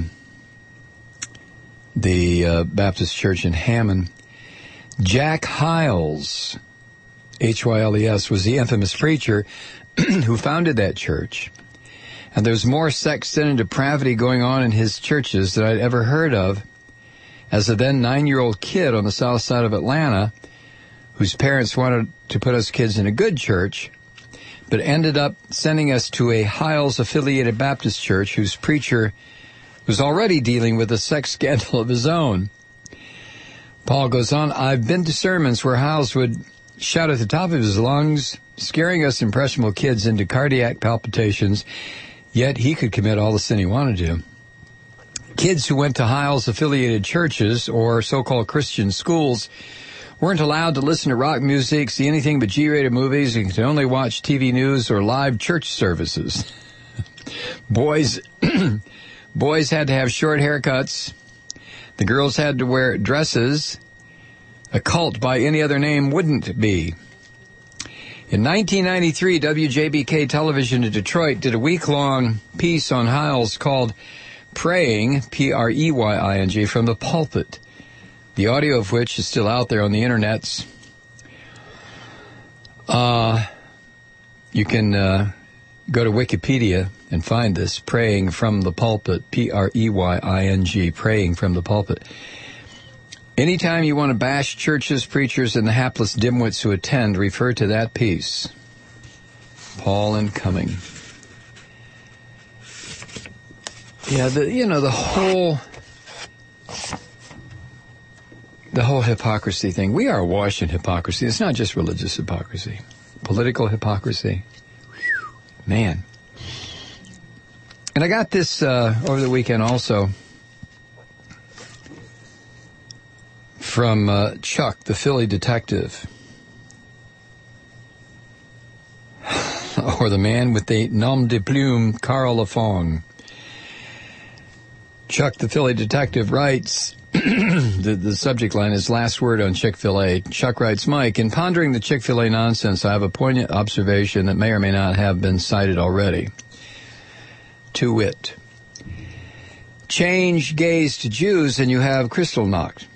Speaker 1: the uh, Baptist Church in Hammond. Jack Hyles, H Y L E S, was the infamous preacher who founded that church. And there's more sex, sin, and depravity going on in his churches than I'd ever heard of. As a then nine-year-old kid on the south side of Atlanta, whose parents wanted to put us kids in a good church, but ended up sending us to a Hyles-affiliated Baptist church whose preacher was already dealing with a sex scandal of his own. Paul goes on, I've been to sermons where Hyles would shout at the top of his lungs, scaring us impressionable kids into cardiac palpitations, yet he could commit all the sin he wanted to. Kids who went to Hyles-affiliated churches or so-called Christian schools weren't allowed to listen to rock music, see anything but G-rated movies, and could only watch T V news or live church services. Boys... Boys had to have short haircuts. The girls had to wear dresses. A cult by any other name wouldn't be. In nineteen ninety-three, W J B K Television in Detroit did a week-long piece on Hyles called Praying, P R E Y I N G, from the Pulpit, the audio of which is still out there on the internets. Uh, you can uh, go to Wikipedia and find this, Praying from the Pulpit, P R E Y I N G, Praying from the Pulpit. Anytime you want to bash churches, preachers, and the hapless dimwits who attend, refer to that piece. Paul and Cumming. Yeah, the, you know, the whole, the whole hypocrisy thing. We are awash in hypocrisy. It's not just religious hypocrisy. Political hypocrisy. Whew, man. And I got this uh, over the weekend also from uh, Chuck, the Philly detective. Or the man with the nom de plume, Carl Lafong. Chuck, the Philly detective, writes, the, the subject line is last word on Chick-fil-A. Chuck writes, Mike, in pondering the Chick-fil-A nonsense, I have a poignant observation that may or may not have been cited already. To wit, change gays to Jews and you have Kristallnacht.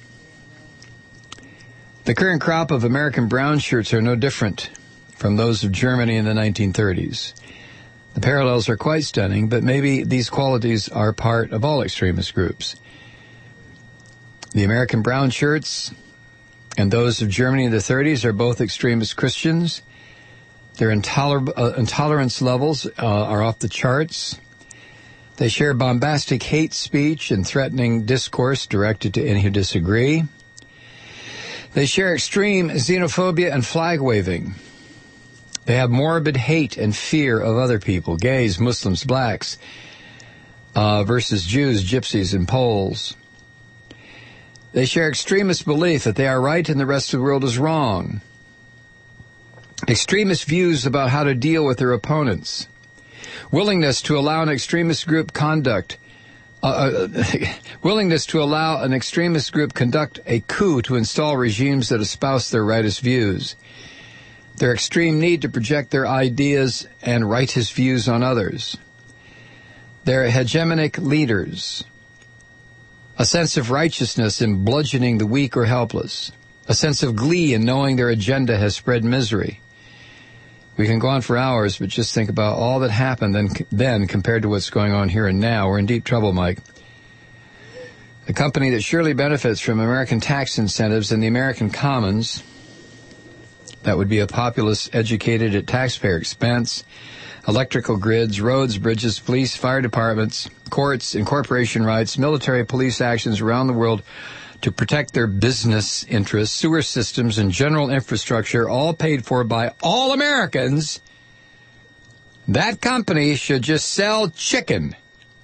Speaker 1: The current crop of American brown shirts are no different from those of Germany in the nineteen thirties. The parallels are quite stunning, but maybe these qualities are part of all extremist groups. The American brown shirts and those of Germany in the thirties are both extremist Christians. Their intoler- uh, intolerance levels uh, are off the charts. They share bombastic hate speech and threatening discourse directed to any who disagree. They share extreme xenophobia and flag-waving. They have morbid hate and fear of other people, gays, Muslims, blacks, uh, versus Jews, gypsies, and Poles. They share extremist belief that they are right and the rest of the world is wrong. Extremist views about how to deal with their opponents. Willingness to allow an extremist group conduct Uh, willingness to allow an extremist group conduct a coup to install regimes that espouse their rightist views. Their extreme need to project their ideas and rightist views on others. Their hegemonic leaders. A sense of righteousness in bludgeoning the weak or helpless. A sense of glee in knowing their agenda has spread misery. We can go on for hours, but just think about all that happened then, then compared to what's going on here and now. We're in deep trouble, Mike. A company that surely benefits from American tax incentives and the American commons, that would be a populace educated at taxpayer expense, electrical grids, roads, bridges, police, fire departments, courts, incorporation rights, military police actions around the world to protect their business interests, sewer systems, and general infrastructure, all paid for by all Americans, that company should just sell chicken.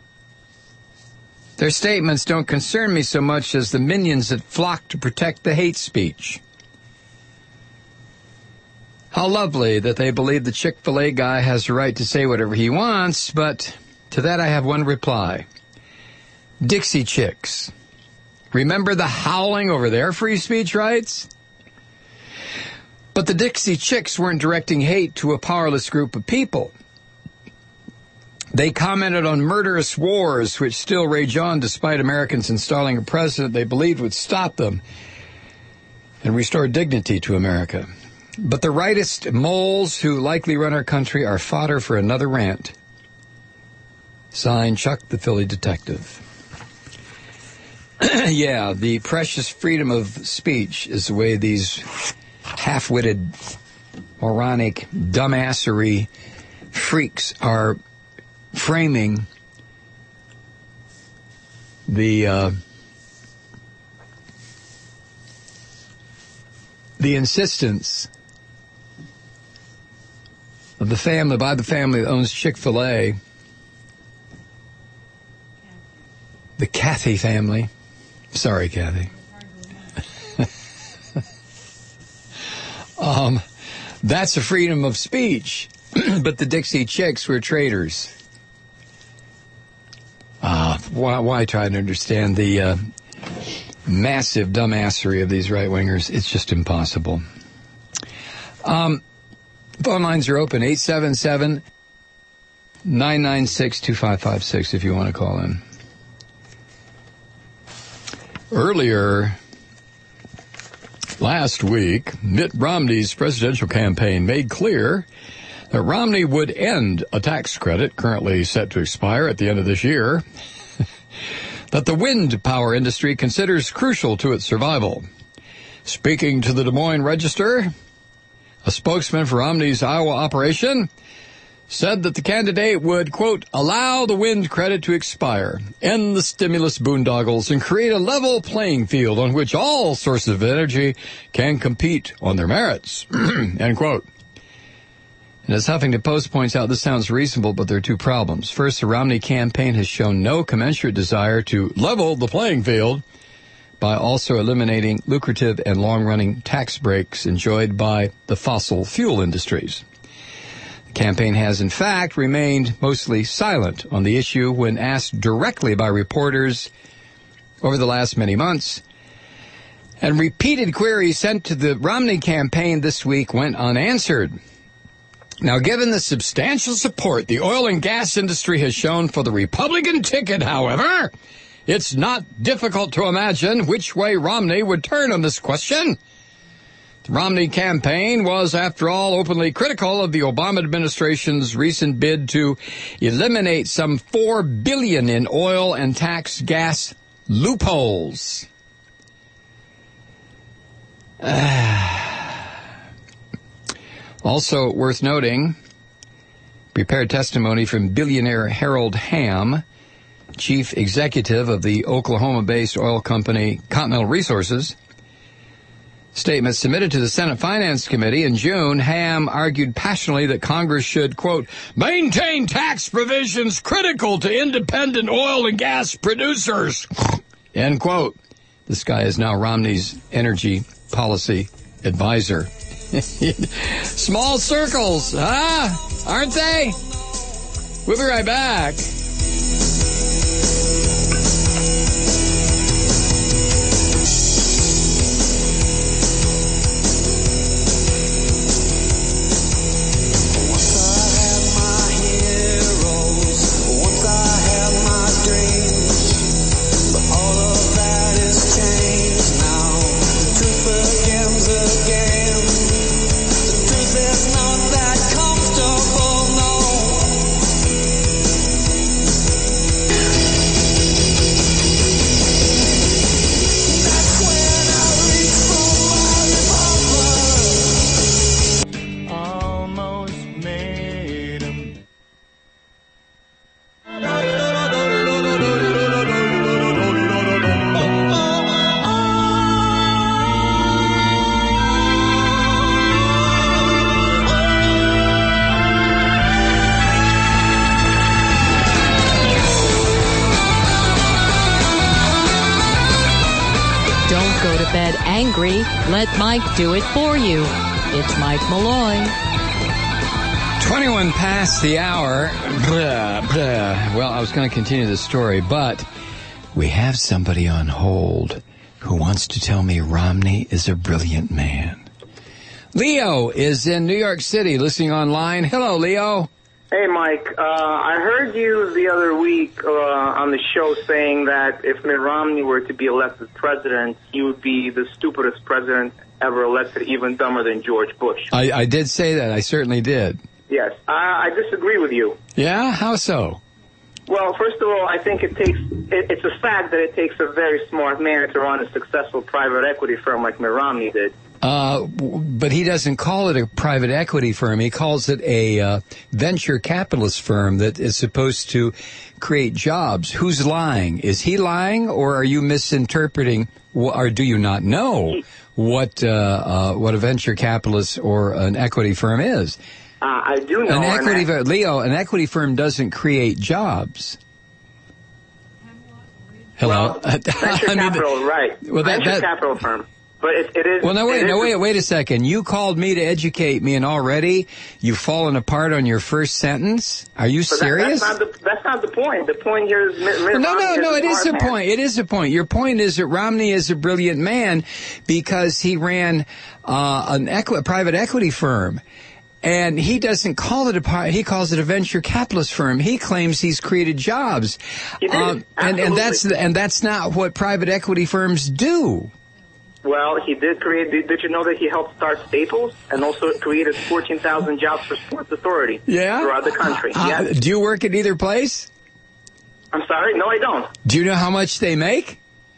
Speaker 1: Their statements don't concern me so much as the minions that flock to protect the hate speech. How lovely that they believe the Chick-fil-A guy has the right to say whatever he wants, but to that I have one reply. Dixie Chicks. Remember the howling over their free speech rights? But the Dixie Chicks weren't directing hate to a powerless group of people. They commented on murderous wars which still rage on despite Americans installing a president they believed would stop them and restore dignity to America. But the rightist moles who likely run our country are fodder for another rant. Signed, Chuck the Philly detective. Yeah, the precious freedom of speech is the way these half-witted, moronic, dumbassery freaks are framing the uh, the insistence of the family, by the family that owns Chick-fil-A, the Cathy family. Sorry, Kathy. um, that's a freedom of speech. But the Dixie Chicks were traitors. Uh, why, why try to understand the uh, massive dumbassery of these right-wingers? It's just impossible. Um, phone lines are open, eight seven seven, nine nine six, two five five six if you want to call in. Earlier last week, Mitt Romney's presidential campaign made clear that Romney would end a tax credit currently set to expire at the end of this year. that the wind power industry considers crucial to its survival. Speaking to the Des Moines Register, a spokesman for Romney's Iowa operation said that the candidate would, quote, allow the wind credit to expire, end the stimulus boondoggles, and create a level playing field on which all sources of energy can compete on their merits, end quote. And as Huffington Post points out, this sounds reasonable, but there are two problems. First, the Romney campaign has shown no commensurate desire to level the playing field by also eliminating lucrative and long-running tax breaks enjoyed by the fossil fuel industries. The campaign has, in fact, remained mostly silent on the issue when asked directly by reporters over the last many months. And repeated queries sent to the Romney campaign this week went unanswered. Now, given the substantial support the oil and gas industry has shown for the Republican ticket, however, it's not difficult to imagine which way Romney would turn on this question. The Romney campaign was, after all, openly critical of the Obama administration's recent bid to eliminate some four billion dollars in oil and tax gas loopholes. Uh, also worth noting, prepared testimony from billionaire Harold Hamm, chief executive of the Oklahoma-based oil company Continental Resources. Statement submitted to the Senate Finance Committee in June, Hamm argued passionately that Congress should, quote, maintain tax provisions critical to independent oil and gas producers, end quote. This guy is now Romney's energy policy advisor. Small circles, huh? Aren't they? We'll be right back.
Speaker 2: Angry, let Mike do it for you. It's Mike Malloy.
Speaker 1: twenty-one past the hour. Blah, blah. Well, I was going to continue the story, but we have somebody on hold who wants to tell me Romney is a brilliant man. Leo is in New York City listening online. Hello, Leo.
Speaker 3: Hey, Mike. Uh, I heard you the other week uh, on the show saying that if Mitt Romney were to be elected president, he would be the stupidest president ever elected, even dumber than George Bush.
Speaker 1: I, I did say that. I certainly did.
Speaker 3: Yes. I, I disagree with you.
Speaker 1: Yeah? How so?
Speaker 3: Well, first of all, I think it takes, it, it's a fact that it takes a very smart man to run a successful private equity firm like Mitt Romney did.
Speaker 1: Uh, but he doesn't call it a private equity firm. He calls it a uh, venture capitalist firm that is supposed to create jobs. Who's lying? Is he lying, or are you misinterpreting, or do you not know what uh, uh, what a venture capitalist or an equity firm is?
Speaker 3: Uh, I do know.
Speaker 1: An equity, I- Leo, an equity firm doesn't create jobs. Hello.
Speaker 3: Well, venture
Speaker 1: I mean,
Speaker 3: capital, right?
Speaker 1: Well, that,
Speaker 3: venture
Speaker 1: that,
Speaker 3: capital firm. But it, it is.
Speaker 1: Well, no, wait, no, wait,
Speaker 3: is,
Speaker 1: wait a second. You called me to educate me, and already you've fallen apart on your first sentence? Are you serious?
Speaker 3: That, that's, not the, that's not the point. The point here is Mitt, Mitt
Speaker 1: no, no,
Speaker 3: Romney
Speaker 1: no,
Speaker 3: is
Speaker 1: it is a
Speaker 3: man.
Speaker 1: point. It is a point. Your point is that Romney is a brilliant man because he ran uh, an equi- private equity firm. And he doesn't call it a, he calls it a venture capitalist firm. He claims he's created jobs.
Speaker 3: He did.
Speaker 1: Um, and, and that's, and that's not what private equity firms do.
Speaker 3: Well, he did create, did, did you know that he helped start Staples and also created fourteen thousand jobs for Sports Authority
Speaker 1: yeah?
Speaker 3: throughout the country?
Speaker 1: Uh,
Speaker 3: yes.
Speaker 1: Do you work at either place?
Speaker 3: I'm sorry? No, I don't.
Speaker 1: Do you know how much they make?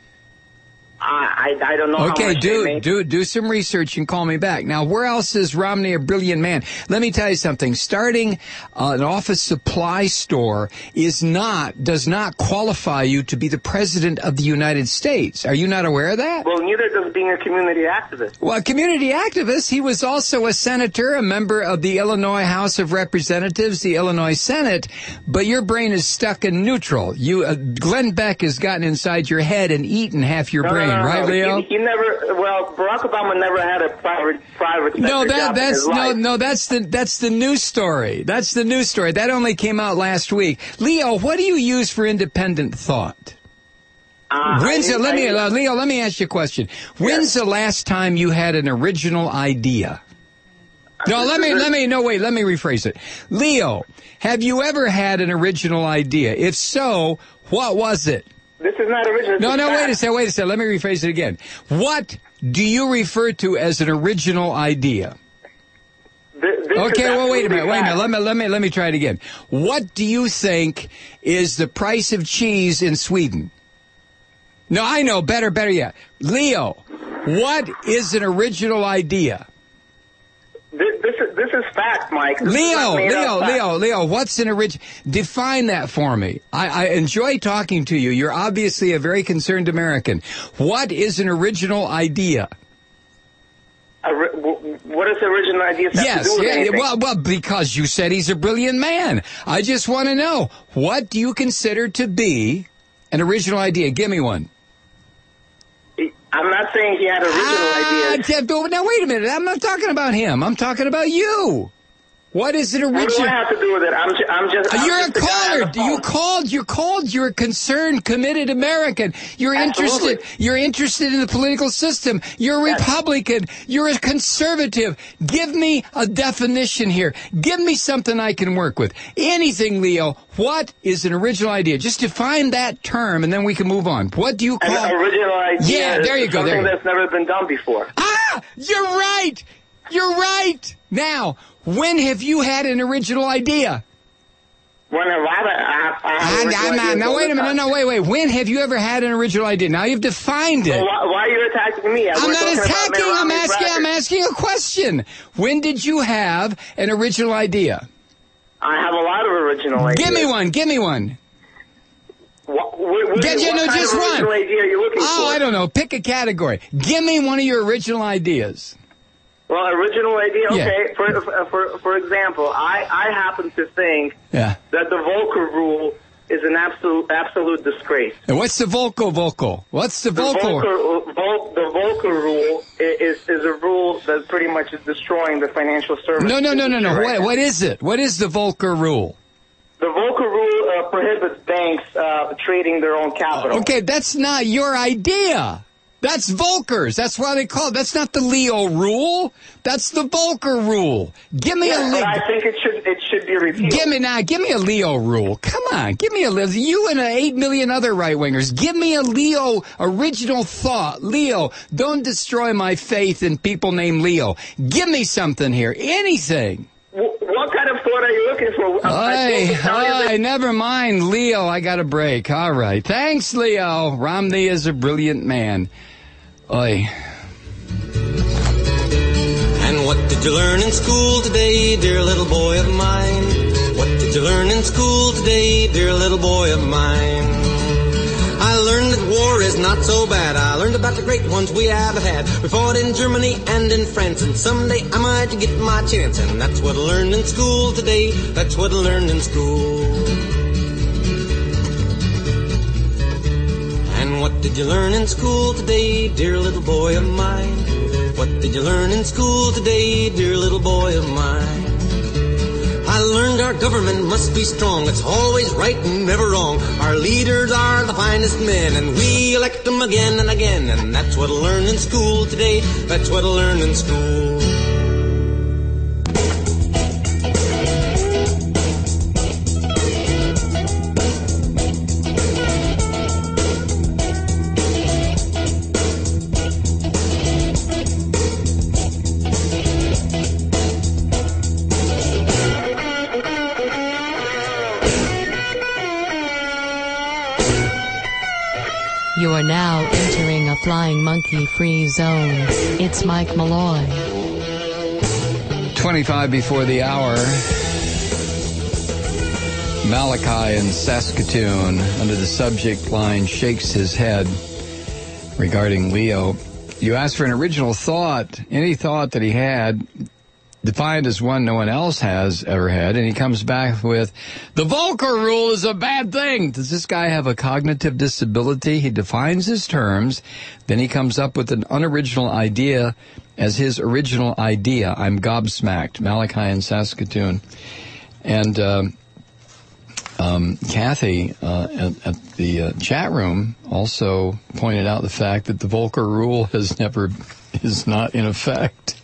Speaker 3: I, I, I don't know how
Speaker 1: Okay,
Speaker 3: much
Speaker 1: do
Speaker 3: they make.
Speaker 1: do do some research and call me back. Now, where else is Romney a brilliant man? Let me tell you something. Starting uh, an office supply store is not does not qualify you to be the president of the United States. Are you not aware of that?
Speaker 3: Well, neither does being a community activist.
Speaker 1: Well, a community activist. He was also a senator, a member of the Illinois House of Representatives, the Illinois Senate. But your brain is stuck in neutral. You, uh, Glenn Beck has gotten inside your head and eaten half your
Speaker 3: No,
Speaker 1: brain.
Speaker 3: no, no,
Speaker 1: Right,
Speaker 3: no.
Speaker 1: Leo?
Speaker 3: He, he never. Well, Barack Obama never had a private private sector
Speaker 1: No, that
Speaker 3: job in
Speaker 1: that's
Speaker 3: his
Speaker 1: no
Speaker 3: life.
Speaker 1: no that's the that's the news story. That's the news story. That only came out last week. Leo, what do you use for independent thought?
Speaker 3: Uh,
Speaker 1: When's
Speaker 3: I-
Speaker 1: the, let
Speaker 3: I-
Speaker 1: me uh, Leo, let me ask you a question. When's the last time you had an original idea? No, let me let me no wait, let me rephrase it. Leo, have you ever had an original idea? If so, what was it?
Speaker 3: This is not original.
Speaker 1: No,
Speaker 3: This
Speaker 1: no,
Speaker 3: is
Speaker 1: wait a
Speaker 3: fact.
Speaker 1: second, wait a second. Let me rephrase it again. What do you refer to as an original idea?
Speaker 3: This, this
Speaker 1: Okay,
Speaker 3: is
Speaker 1: well, wait a minute,
Speaker 3: absolutely
Speaker 1: wait a minute.
Speaker 3: fact.
Speaker 1: Let me let me let me try it again. What do you think is the price of cheese in Sweden? No, I know. Better, better yet, Leo. What is an original idea?
Speaker 3: This, this is this is fact, Mike. This is
Speaker 1: Leo,
Speaker 3: not made
Speaker 1: Leo,
Speaker 3: up fact.
Speaker 1: Leo, Leo. What's an original? Define that for me. I, I enjoy talking to you. You're obviously a very concerned American. What is an original idea?
Speaker 3: Ori- w- what does original ideas have
Speaker 1: Yes,
Speaker 3: to do with
Speaker 1: yeah,
Speaker 3: anything?
Speaker 1: well, well, because you said he's a brilliant man. I just want to know, what do you consider to be an original idea? Give me one.
Speaker 3: I'm not saying he had original
Speaker 1: ah,
Speaker 3: ideas.
Speaker 1: Jeff, no, now wait a minute. I'm not talking about him. I'm talking about you. What is an
Speaker 3: What do
Speaker 1: original?
Speaker 3: I have to do with it? I'm, ju- I'm just. I'm
Speaker 1: You're a
Speaker 3: just the guy on
Speaker 1: caller.
Speaker 3: the phone.
Speaker 1: You called. You called. You're a concerned, committed American. You're
Speaker 3: Absolutely.
Speaker 1: interested. You're interested in the political system. You're a
Speaker 3: Yes.
Speaker 1: Republican. You're a conservative. Give me a definition here. Give me something I can work with. Anything, Leo. What is an original idea? Just define that term, and then we can move on. What do you
Speaker 3: An
Speaker 1: call?
Speaker 3: original idea.
Speaker 1: Yeah, there you
Speaker 3: is
Speaker 1: go, there
Speaker 3: Something
Speaker 1: you go.
Speaker 3: that's never been done before.
Speaker 1: Ah, you're right. You're right. Now, when have you had an original idea?
Speaker 3: When have I, I, I have
Speaker 1: And
Speaker 3: original
Speaker 1: I'm not,
Speaker 3: ideas
Speaker 1: now
Speaker 3: all
Speaker 1: wait
Speaker 3: the
Speaker 1: a minute,
Speaker 3: time.
Speaker 1: no, wait, wait. When have you ever had an original idea? Now you've defined it.
Speaker 3: Well, why, why are you attacking me?
Speaker 1: I'm
Speaker 3: We're
Speaker 1: not
Speaker 3: talking about
Speaker 1: attacking,
Speaker 3: Mitt
Speaker 1: I'm
Speaker 3: Romney's
Speaker 1: asking, I'm
Speaker 3: record.
Speaker 1: asking a question. When did you have an original idea?
Speaker 3: I have a lot of original ideas.
Speaker 1: Give me one, give me one.
Speaker 3: What, what, what,
Speaker 1: Get you,
Speaker 3: what
Speaker 1: no,
Speaker 3: kind
Speaker 1: just
Speaker 3: of
Speaker 1: one.
Speaker 3: original idea are you looking
Speaker 1: Oh,
Speaker 3: for?
Speaker 1: I don't know, pick a category. Give me one of your original ideas.
Speaker 3: Well, original idea,
Speaker 1: Yeah.
Speaker 3: okay. For, for for for example, I, I happen to think
Speaker 1: Yeah.
Speaker 3: that the Volcker rule is an absolute absolute disgrace.
Speaker 1: And what's the Volco Volco? What's the
Speaker 3: The
Speaker 1: Volco?
Speaker 3: Volcker, Vol, the Volcker rule i- is is a rule that pretty much is destroying the financial service.
Speaker 1: No, no, no, no, no.
Speaker 3: industry right
Speaker 1: What,
Speaker 3: now.
Speaker 1: what is it? What is the Volcker rule?
Speaker 3: The Volcker rule uh, prohibits banks uh, trading their own capital.
Speaker 1: Okay, that's not your idea. That's Volcker's. That's why they call it. That's not the Leo rule. That's the Volcker rule. Give me
Speaker 3: Yeah,
Speaker 1: a
Speaker 3: but I
Speaker 1: Leo.
Speaker 3: think it should it should be repealed.
Speaker 1: Give me now. Give me a Leo rule. Come on. Give me a Leo. You and uh, eight million other right wingers. Give me a Leo original thought. Leo, don't destroy my faith in people named Leo. Give me something here. Anything.
Speaker 3: Wh- what kind of thought are you looking for? I
Speaker 1: Hey,
Speaker 3: think tell you that-
Speaker 1: hey, never mind, Leo. I got a break. All right. Thanks, Leo. Romney is a brilliant man. Oi.
Speaker 4: And what did you learn in school today, dear little boy of mine? What did you learn in school today, dear little boy of mine? I learned that war is not so bad. I learned about the great ones we have had. We fought in Germany and in France, and someday I might get my chance. And that's what I learned in school today. That's what I learned in school. And what did you learn in school today, dear little boy of mine? What did you learn in school today, dear little boy of mine? I learned our government must be strong. It's always right and never wrong. Our leaders are the finest men, and we elect them again and again. And that's what I learned in school today. That's what I learned in school.
Speaker 2: You're now entering a flying monkey-free zone. It's Mike Malloy.
Speaker 1: twenty-five before the hour. Malachi in Saskatoon, under the subject line, shakes his head regarding Leo. You asked for an original thought, any thought that he had, defined as one no one else has ever had, and he comes back with, the Volcker rule is a bad thing. Does this guy have a cognitive disability? He defines his terms, then he comes up with an unoriginal idea as his original idea. I'm gobsmacked. Malachi in Saskatoon. And um, um, Kathy uh, at, at the uh, chat room also pointed out the fact that the Volcker rule has never, is not in effect.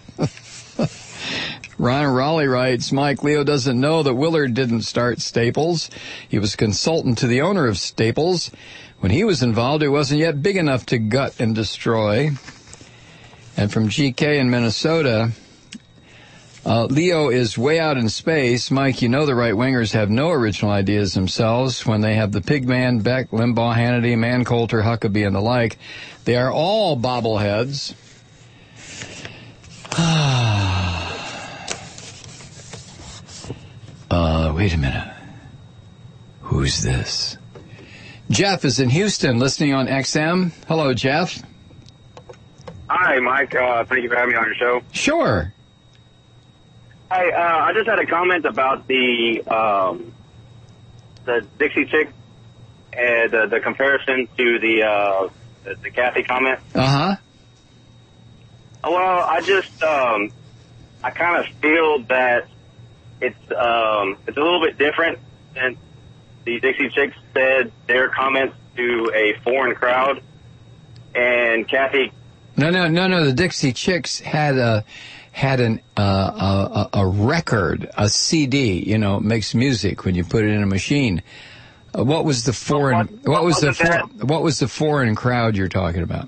Speaker 1: Ron Raleigh writes, Mike, Leo doesn't know that Willard didn't start Staples. He was a consultant to the owner of Staples. When he was involved, it wasn't yet big enough to gut and destroy. And from G K in Minnesota, uh, Leo is way out in space. Mike, you know the right-wingers have no original ideas themselves. When they have the Pigman, Beck, Limbaugh, Hannity, Mann, Coulter, Huckabee, and the like, they are all bobbleheads. Uh, wait a minute. Who's this? Jeff is in Houston, listening on X M. Hello, Jeff.
Speaker 5: Hi, Mike. Uh, thank you for having me on your show.
Speaker 1: Sure.
Speaker 5: Hi, uh, I just had a comment about the um, the Dixie chick and uh, the comparison to the uh, the, the Kathy comment.
Speaker 1: Uh-huh.
Speaker 5: Well, I just um, I kind of feel that it's um, it's a little bit different than the Dixie Chicks said their comments to a foreign crowd, and Kathy.
Speaker 1: No, no, no, no. The Dixie Chicks had a had an uh, a, a record, a C D. You know, makes music when you put it in a machine. Uh, what was the foreign?
Speaker 5: What, what,
Speaker 1: what was the
Speaker 5: for,
Speaker 1: what was the foreign crowd you're talking about?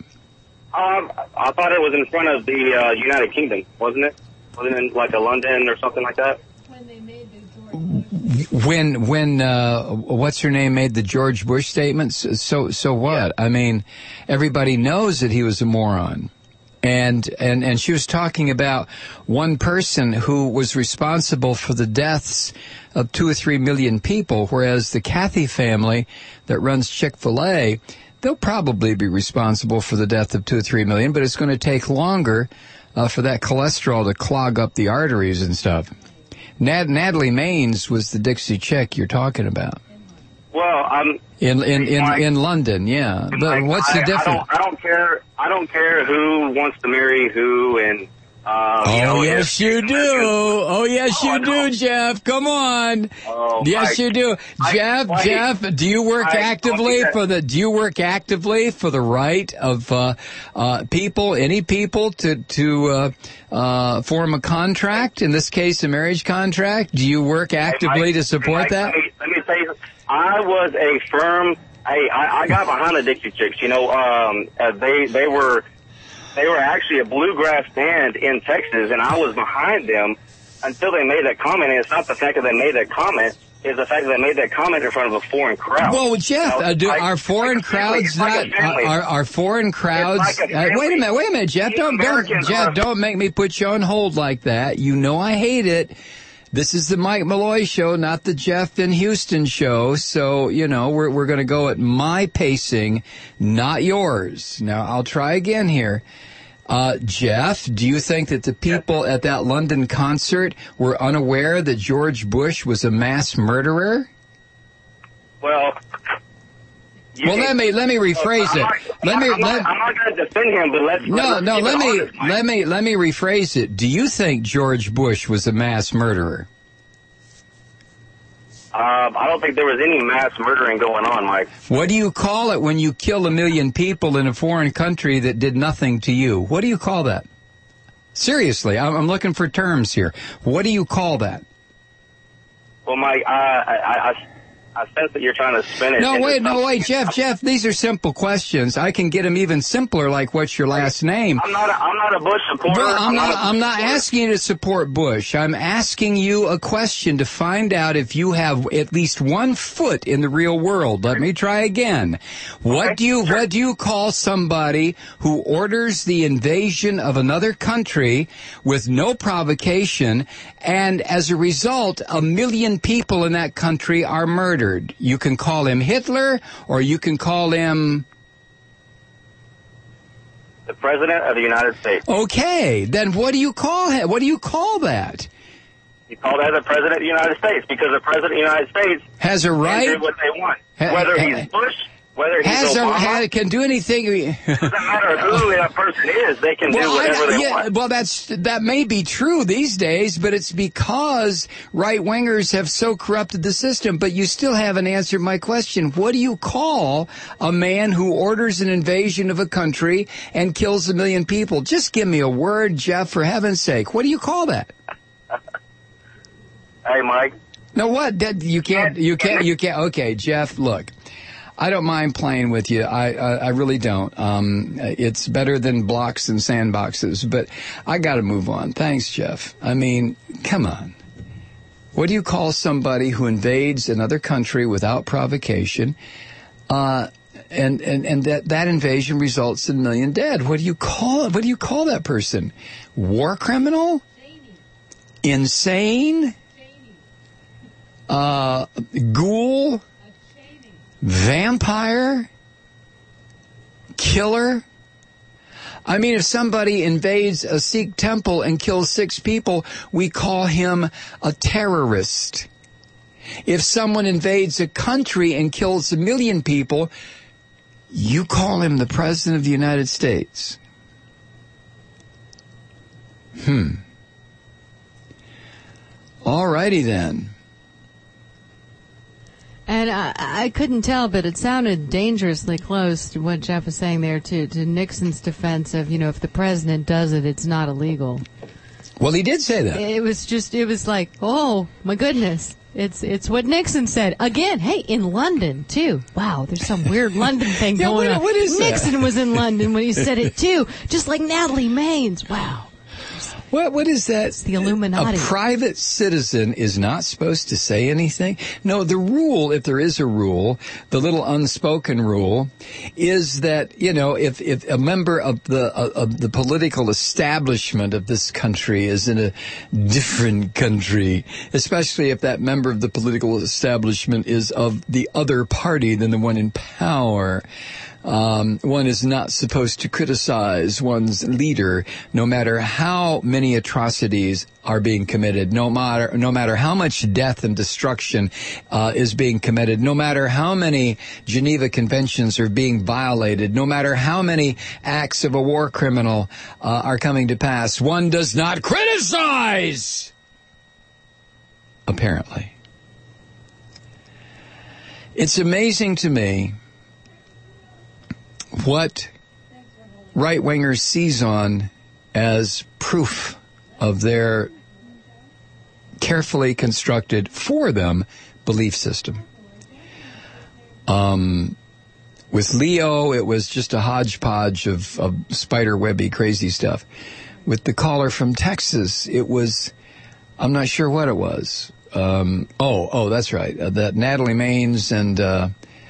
Speaker 5: Um, I thought it was in front of the uh, United Kingdom, wasn't it? Wasn't it in like a London or something like that?
Speaker 2: When they made the George Bush.
Speaker 1: When when uh, what's her name made the George Bush statements? So so what?
Speaker 5: Yeah.
Speaker 1: I mean, everybody knows that he was a moron. And, and, and she was talking about one person who was responsible for the deaths of two or three million people, whereas the Cathy family that runs Chick-fil-A, they'll probably be responsible for the death of two or three million, but it's going to take longer uh, for that cholesterol to clog up the arteries and stuff. Nad- Natalie Maines was the Dixie chick you're talking about.
Speaker 5: Well, I'm
Speaker 1: in in in,
Speaker 5: Mike,
Speaker 1: in London, yeah. But
Speaker 5: Mike,
Speaker 1: what's
Speaker 5: I,
Speaker 1: the difference?
Speaker 5: I don't, I don't care. I don't care who wants to marry who, and um,
Speaker 1: oh
Speaker 5: you know,
Speaker 1: yes,
Speaker 5: if,
Speaker 1: you do. Oh yes,
Speaker 5: oh,
Speaker 1: you do, Jeff. Come on.
Speaker 5: Oh,
Speaker 1: yes,
Speaker 5: Mike,
Speaker 1: you do,
Speaker 5: I,
Speaker 1: Jeff.
Speaker 5: Mike,
Speaker 1: Jeff, do you work
Speaker 5: I,
Speaker 1: actively
Speaker 5: I,
Speaker 1: for the? Do you work actively for the right of uh, uh, people, any people, to to uh, uh, form a contract? In this case, a marriage contract. Do you work actively
Speaker 5: Mike,
Speaker 1: to support
Speaker 5: Mike,
Speaker 1: that?
Speaker 5: Let me, let me tell you, I was a firm. Hey, I, I got behind the Dixie Chicks. You know, um, uh, they they were they were actually a bluegrass band in Texas, and I was behind them until they made that comment. And it's not the fact that they made that comment; it's the fact that they made that comment in front of a foreign crowd.
Speaker 1: Well, Jeff,
Speaker 5: you know,
Speaker 1: uh, do,
Speaker 5: like,
Speaker 1: are foreign
Speaker 5: like
Speaker 1: crowds
Speaker 5: like
Speaker 1: not? Are, are foreign crowds?
Speaker 5: Like
Speaker 1: uh, wait a minute, wait a minute, Jeff. Don't, don't, Jeff,
Speaker 5: are,
Speaker 1: don't make me put you on hold like that. You know I hate it. This is the Mike Malloy show, not the Jeff in Houston show. So, you know, we're we're going to go at my pacing, not yours. Now, I'll try again here. Uh, Jeff, do you think that the people at that London concert were unaware that George Bush was a mass murderer?
Speaker 5: Well,
Speaker 1: well, let me let me rephrase it. Let me.
Speaker 5: I'm
Speaker 1: let,
Speaker 5: not, I'm not going to defend him, but let's.
Speaker 1: No,
Speaker 5: let's
Speaker 1: no. Let me
Speaker 5: honest,
Speaker 1: let me let me rephrase it. Do you think George Bush was a mass murderer?
Speaker 5: Um, I don't think there was any mass murdering going on, Mike.
Speaker 1: What do you call it when you kill a million people in a foreign country that did nothing to you? What do you call that? Seriously, I'm, I'm looking for terms here. What do you call that?
Speaker 5: Well, Mike, I, I, I, I sense that you're trying to spin it.
Speaker 1: No,
Speaker 5: into
Speaker 1: wait, no,
Speaker 5: something.
Speaker 1: wait, Jeff, Jeff, these are simple questions. I can get them even simpler, like what's your last name?
Speaker 5: I'm not a, I'm not a Bush supporter.
Speaker 1: Well, I'm not,
Speaker 5: a
Speaker 1: I'm not
Speaker 5: supporter.
Speaker 1: asking you to support Bush. I'm asking you a question to find out if you have at least one foot in the real world. Let me try again. What do you, what do you call somebody who orders the invasion of another country with no provocation, and as a result, a million people in that country are murdered? You can call him Hitler, or you can call him...
Speaker 5: The President of the United States.
Speaker 1: Okay, then what do you call him? What do you call that?
Speaker 5: You call that the President of the United States because the President of the United States
Speaker 1: Has a
Speaker 5: can
Speaker 1: right?
Speaker 5: do what they want.
Speaker 1: Ha-
Speaker 5: Whether
Speaker 1: ha-
Speaker 5: he's Bush, whether he's
Speaker 1: Has a,
Speaker 5: Obama,
Speaker 1: ha- can do anything.
Speaker 5: doesn't matter who that person is. They can do
Speaker 1: Well,
Speaker 5: whatever
Speaker 1: I,
Speaker 5: they
Speaker 1: yeah,
Speaker 5: want.
Speaker 1: well, that's that may be true these days, but it's because right wingers have so corrupted the system. But you still haven't answered my question. What do you call a man who orders an invasion of a country and kills a million people? Just give me a word, Jeff, for heaven's sake. What do you call that?
Speaker 5: Hey, Mike.
Speaker 1: No, what? That, you can't. You can't. You can't. Okay, Jeff. Look. I don't mind playing with you. I, I, I really don't. Um, it's better than blocks and sandboxes, but I got to move on. Thanks, Jeff. I mean, come on. What do you call somebody who invades another country without provocation, uh, and, and, and that, that invasion results in a million dead? What do you call it? What do you call that person? War criminal? Insane? Uh, ghoul? Vampire? Killer? I mean, if somebody invades a Sikh temple and kills six people, we call him a terrorist. If someone invades a country and kills a million people, you call him the President of the United States. Hmm. All righty then.
Speaker 2: And I, I couldn't tell, but it sounded dangerously close to what Jeff was saying there to, to Nixon's defense of, you know, if the president does it, it's not illegal.
Speaker 1: Well, he did say that.
Speaker 2: It was just, it was like, oh, my goodness. It's it's what Nixon said. Again, hey, in London, too. Wow, there's some weird London thing
Speaker 1: Yeah,
Speaker 2: going
Speaker 1: what-
Speaker 2: on.
Speaker 1: what is that?
Speaker 2: Nixon was in London when he said it, too. Just like Natalie Maines. Wow.
Speaker 1: What what is that?
Speaker 2: It's the Illuminati.
Speaker 1: A private citizen is not supposed to say anything? No, the rule, if there is a rule, the little unspoken rule, is that, you know, if, if a member of the of the political establishment of this country is in a different country, especially if that member of the political establishment is of the other party than the one in power, Um, one is not supposed to criticize one's leader, no matter how many atrocities are being committed, no matter no matter how much death and destruction uh, is being committed, no matter how many Geneva Conventions are being violated, no matter how many acts of a war criminal uh, are coming to pass. One does not criticize, apparently. It's amazing to me what right-wingers seize on as proof of their carefully constructed, for them, belief system. Um, with Leo, it was just a hodgepodge of, of spider-webby crazy stuff. With the caller from Texas, it was, I'm not sure what it was. Um, oh, oh, that's right. Uh, that Natalie Maines and, uh,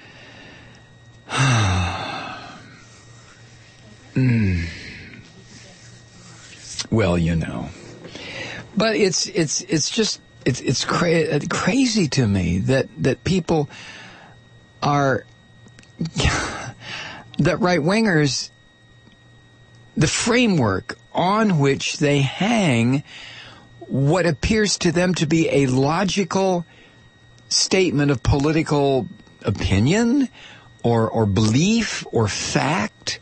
Speaker 1: Mm. Well, you know, but it's it's it's just it's it's cra- crazy to me that that people are that right wingers, the framework on which they hang what appears to them to be a logical statement of political opinion or or belief or fact.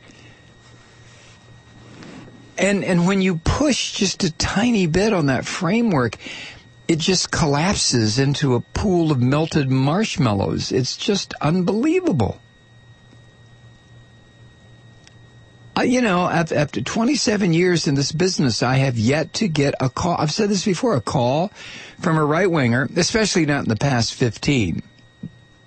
Speaker 1: And and when you push just a tiny bit on that framework, it just collapses into a pool of melted marshmallows. It's just unbelievable. Uh, you know, after twenty-seven years in this business, I have yet to get a call. I've said this before, a call from a right-winger, especially not in the past fifteen.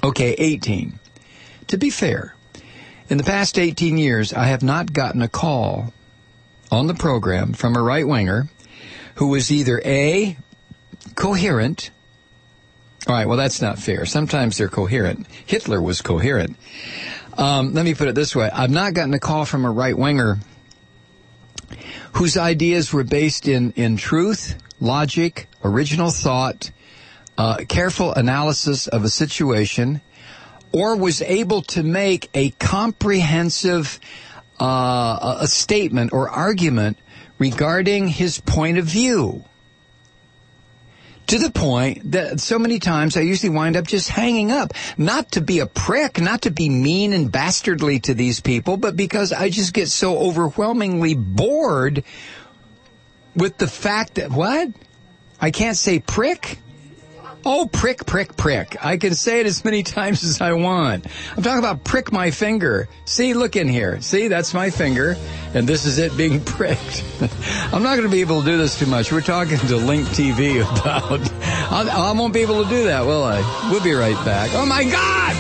Speaker 1: Okay, eighteen. To be fair, in the past eighteen years, I have not gotten a call on the program from a right-winger who was either A, coherent. All right, well, that's not fair. Sometimes they're coherent. Hitler was coherent. Um, let me put it this way. I've not gotten a call from a right-winger whose ideas were based in, in truth, logic, original thought, uh, careful analysis of a situation, or was able to make a comprehensive uh, a statement or argument regarding his point of view. To the point that so many times I usually wind up just hanging up. Not to be a prick, not to be mean and bastardly to these people, but because I just get so overwhelmingly bored with the fact that, what? I can't say prick? Oh, prick, prick, prick. I can say it as many times as I want. I'm talking about prick my finger. See, look in here. See, that's my finger, and this is it being pricked. I'm not going to be able to do this too much. We're talking to Link T V about... I'll, I won't be able to do that, will I? We'll be right back. Oh, my God!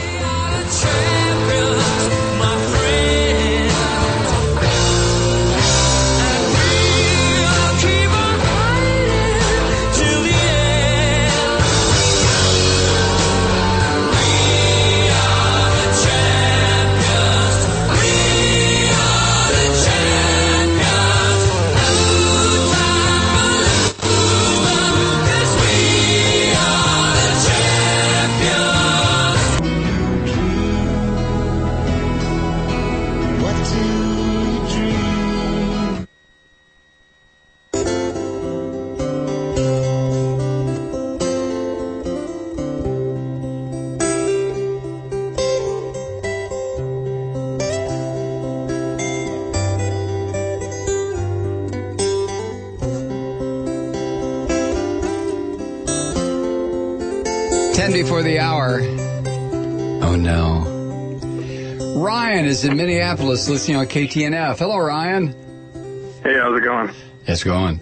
Speaker 1: Before the hour. Oh, no. Ryan is in Minneapolis listening on K T N F. Hello, Ryan.
Speaker 6: Hey, how's it going?
Speaker 1: It's going.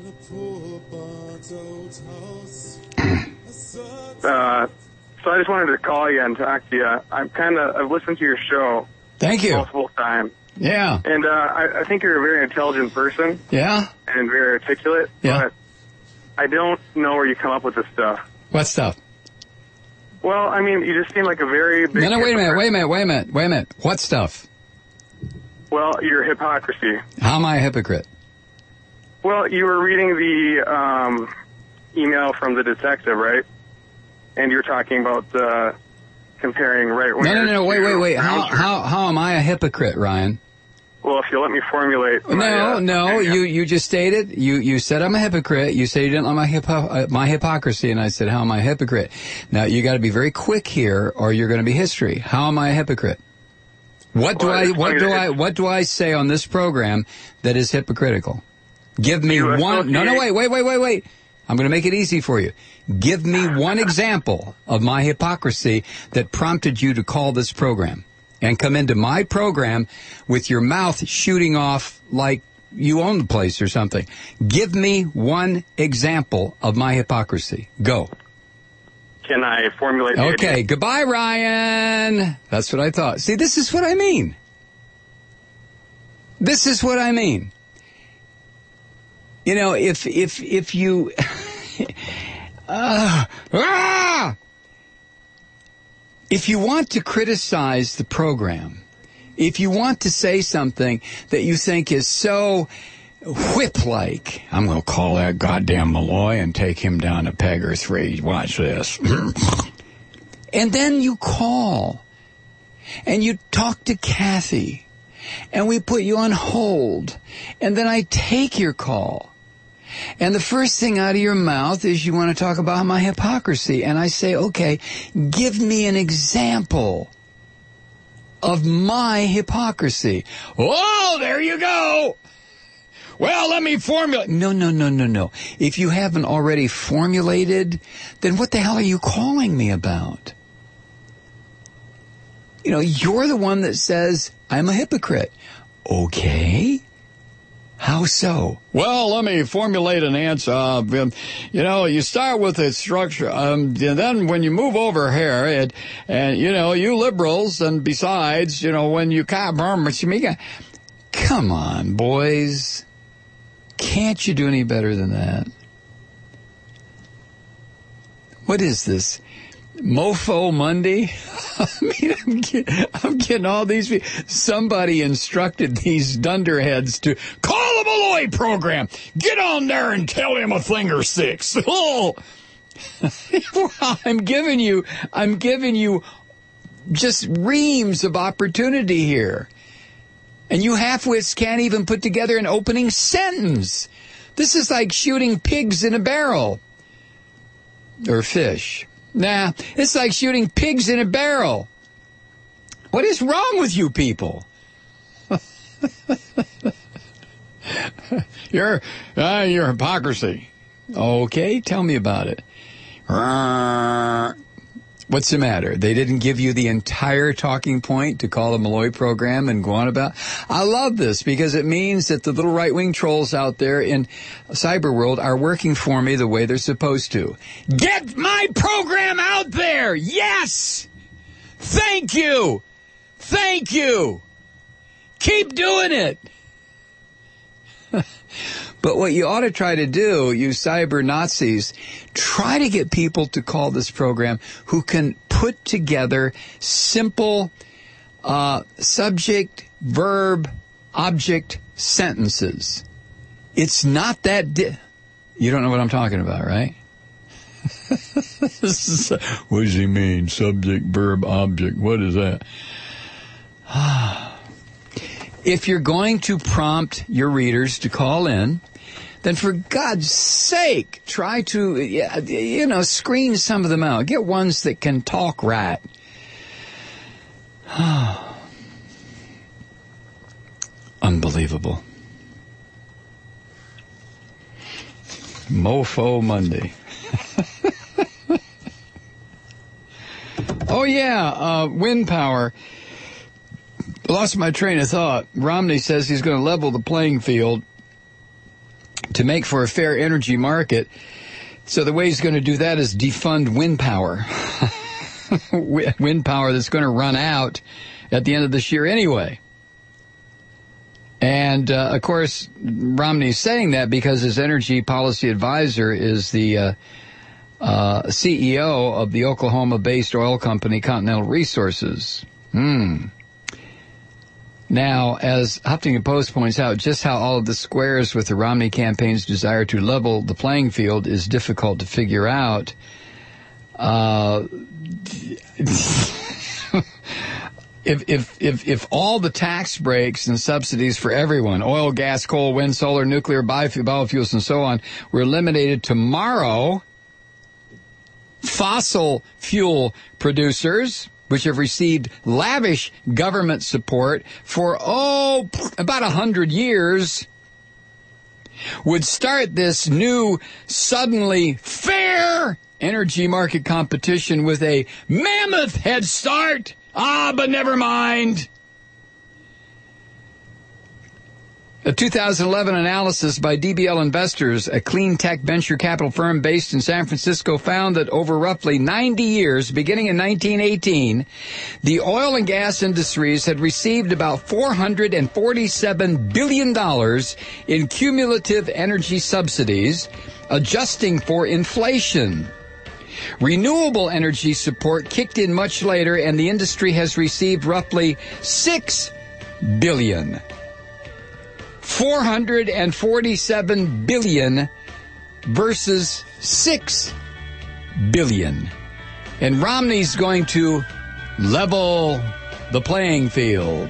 Speaker 6: uh, so I just wanted to call you and talk to you. I'm kind of, I've listened to your show.
Speaker 1: Thank you.
Speaker 6: Multiple times.
Speaker 1: Yeah.
Speaker 6: And uh, I, I think you're a very intelligent person.
Speaker 1: Yeah.
Speaker 6: And very articulate.
Speaker 1: Yeah.
Speaker 6: But I don't know where you come up with this stuff.
Speaker 1: What stuff?
Speaker 6: Well, I mean, you just seem like a very big...
Speaker 1: No, no, wait a minute, wait a minute, wait a minute, wait a minute. What stuff?
Speaker 6: Well, your hypocrisy.
Speaker 1: How am I a hypocrite?
Speaker 6: Well, you were reading the um, email from the detective, right? And you were talking about uh, comparing right-wingers...
Speaker 1: No, no, no, wait, wait, wait. How,
Speaker 6: bouncers.
Speaker 1: how, how am I a hypocrite, Ryan?
Speaker 6: Well, if you let me formulate...
Speaker 1: No,
Speaker 6: my, uh,
Speaker 1: no,
Speaker 6: opinion.
Speaker 1: you, you just stated, you, you said I'm a hypocrite. You said you didn't like my, hypo, uh, my hypocrisy, and I said, how am I a hypocrite? Now, you got to be very quick here, or you're going to be history. How am I a hypocrite? What do
Speaker 6: well,
Speaker 1: I, what do
Speaker 6: that
Speaker 1: I, what do I say on this program that is hypocritical? Give me
Speaker 6: You
Speaker 1: one, no, no,
Speaker 6: associate-
Speaker 1: wait, wait, wait, wait, wait. I'm going to make it easy for you. Give me one example of my hypocrisy that prompted you to call this program and come into my program with your mouth shooting off like you own the place or something. Give me one example of my hypocrisy. Go.
Speaker 6: Can I formulate the
Speaker 1: Okay,
Speaker 6: idea?
Speaker 1: goodbye, Ryan. That's what I thought. See, this is what I mean. This is what I mean. You know, if if if you uh, ah! If you want to criticize the program, if you want to say something that you think is so whip-like, I'm going to call that goddamn Malloy and take him down a peg or three. Watch this. And then you call, and you talk to Kathy, and we put you on hold, and then I take your call. And the first thing out of your mouth is you want to talk about my hypocrisy. And I say, okay, give me an example of my hypocrisy. Oh, there you go. Well, let me formulate. No, no, no, no, no. If you haven't already formulated, then what the hell are you calling me about? You know, you're the one that says, I'm a hypocrite. Okay. How so?
Speaker 7: Well, let me formulate an answer. Uh, you know, you start with a structure, um, and then when you move over here, it, and, you know, you liberals, and besides, you know, when you come on, boys. Can't you do any better than that? What is this? Mofo Monday? I mean, I'm getting, I'm getting all these people. Somebody instructed these dunderheads to call the Malloy program. Get on there and tell him a thing or six. Oh, well, I'm giving you, I'm giving you just reams of opportunity here. And you half-wits can't even put together an opening sentence. This is like shooting pigs in a barrel. Or fish. Nah, it's like shooting pigs in a barrel. What is wrong with you people? your, uh, your hypocrisy. Okay, tell me about it. What's the matter? They didn't give you the entire talking point to call the Malloy program and go on about? I love this because it means that the little right-wing trolls out there in cyber world are working for me the way they're supposed to. Get my program out there! Yes! Thank you! Thank you! Keep doing it! But what you ought to try to do, you cyber Nazis, try to get people to call this program who can put together simple uh, subject, verb, object sentences. It's not that... Di- you don't know what I'm talking about, right? This is, what does he mean? Subject, verb, object. What is that? If you're going to prompt your readers to call in, then for God's sake, try to, you know, screen some of them out. Get ones that can talk right. Unbelievable. Mofo Monday. Oh, yeah, uh, wind power. Lost my train of thought. Romney says he's going to level the playing field to make for a fair energy market. So the way he's going to do that is defund wind power. Wind power that's going to run out at the end of this year anyway. And, uh, of course, Romney's saying that because his energy policy advisor is the uh, uh, C E O of the Oklahoma-based oil company Continental Resources. Hmm. Now, as Huffington Post points out, just how all of this squares with the Romney campaign's desire to level the playing field is difficult to figure out. Uh, if, if, if, if all the tax breaks and subsidies for everyone, oil, gas, coal, wind, solar, nuclear, biofuels, and so on, were eliminated tomorrow, fossil fuel producers, which have received lavish government support for, oh, about a hundred years, would start this new, suddenly fair energy market competition with a mammoth head start. Ah, but never mind. A two thousand eleven analysis by D B L Investors, a clean tech venture capital firm based in San Francisco, found that over roughly ninety years, beginning in nineteen eighteen, the oil and gas industries had received about four hundred forty-seven billion dollars in cumulative energy subsidies, adjusting for inflation. Renewable energy support kicked in much later, and the industry has received roughly six billion dollars. four hundred forty-seven billion dollars versus six billion dollars. And Romney's going to level the playing field.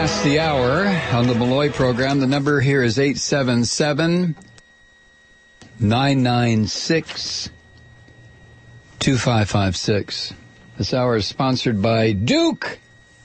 Speaker 1: past the hour on the Malloy program. The number here is eight seven seven, nine nine six, two five five six. This hour is sponsored by Duke.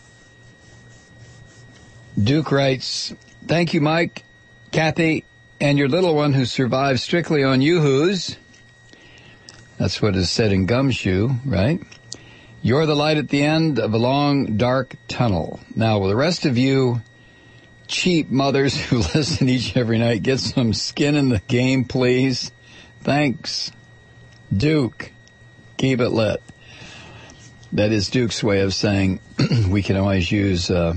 Speaker 1: Duke writes, thank you, Mike, Kathy, and your little one who survived strictly on Yoo-Hoos. That's what is said in Gumshoe, right? You're the light at the end of a long, dark tunnel. Now, will the rest of you cheap mothers who listen each and every night get some skin in the game, please? Thanks. Duke. Keep it lit. That is Duke's way of saying we can always use uh,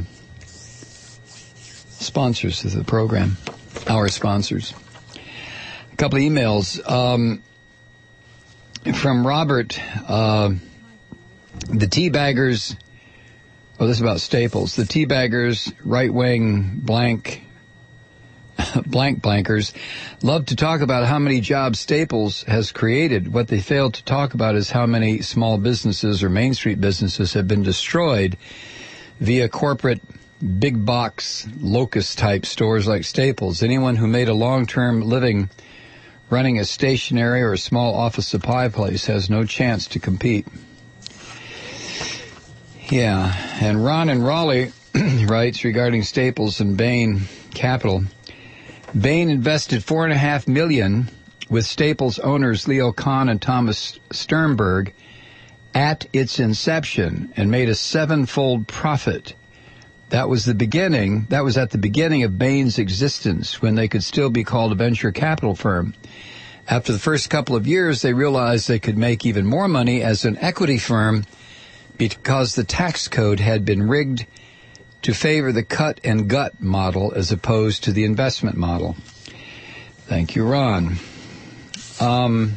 Speaker 1: sponsors of the program, our sponsors. A couple of emails um, from Robert. Uh, The teabaggers, oh, this is about Staples. The teabaggers, right-wing blank, blank blankers, love to talk about how many jobs Staples has created. What they fail to talk about is how many small businesses or Main Street businesses have been destroyed via corporate big box locust-type stores like Staples. Anyone who made a long-term living running a stationery or a small office supply place has no chance to compete. Yeah, and Ron in Raleigh writes regarding Staples and Bain Capital. Bain invested four and a half million with Staples owners Leo Kahn and Thomas Sternberg at its inception and made a sevenfold profit. That was the beginning. That was at the beginning of Bain's existence when they could still be called a venture capital firm. After the first couple of years, they realized they could make even more money as an equity firm because the tax code had been rigged to favor the cut and gut model as opposed to the investment model. Thank you, Ron. Um,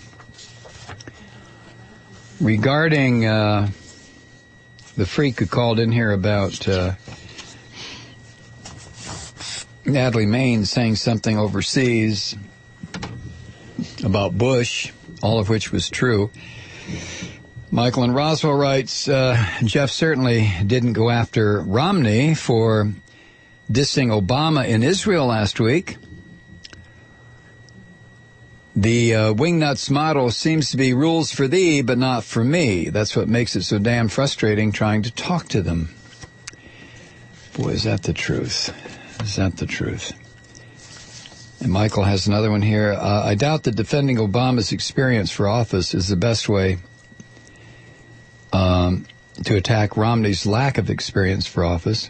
Speaker 1: regarding uh, the freak who called in here about uh, Natalie Main saying something overseas about Bush, all of which was true. Michael in Roswell writes, uh, Jeff certainly didn't go after Romney for dissing Obama in Israel last week. The uh, wingnuts motto seems to be rules for thee, but not for me. That's what makes it so damn frustrating trying to talk to them. Boy, is that the truth. Is that the truth? And Michael has another one here. Uh, I doubt that defending Obama's experience for office is the best way Um, to attack Romney's lack of experience for office.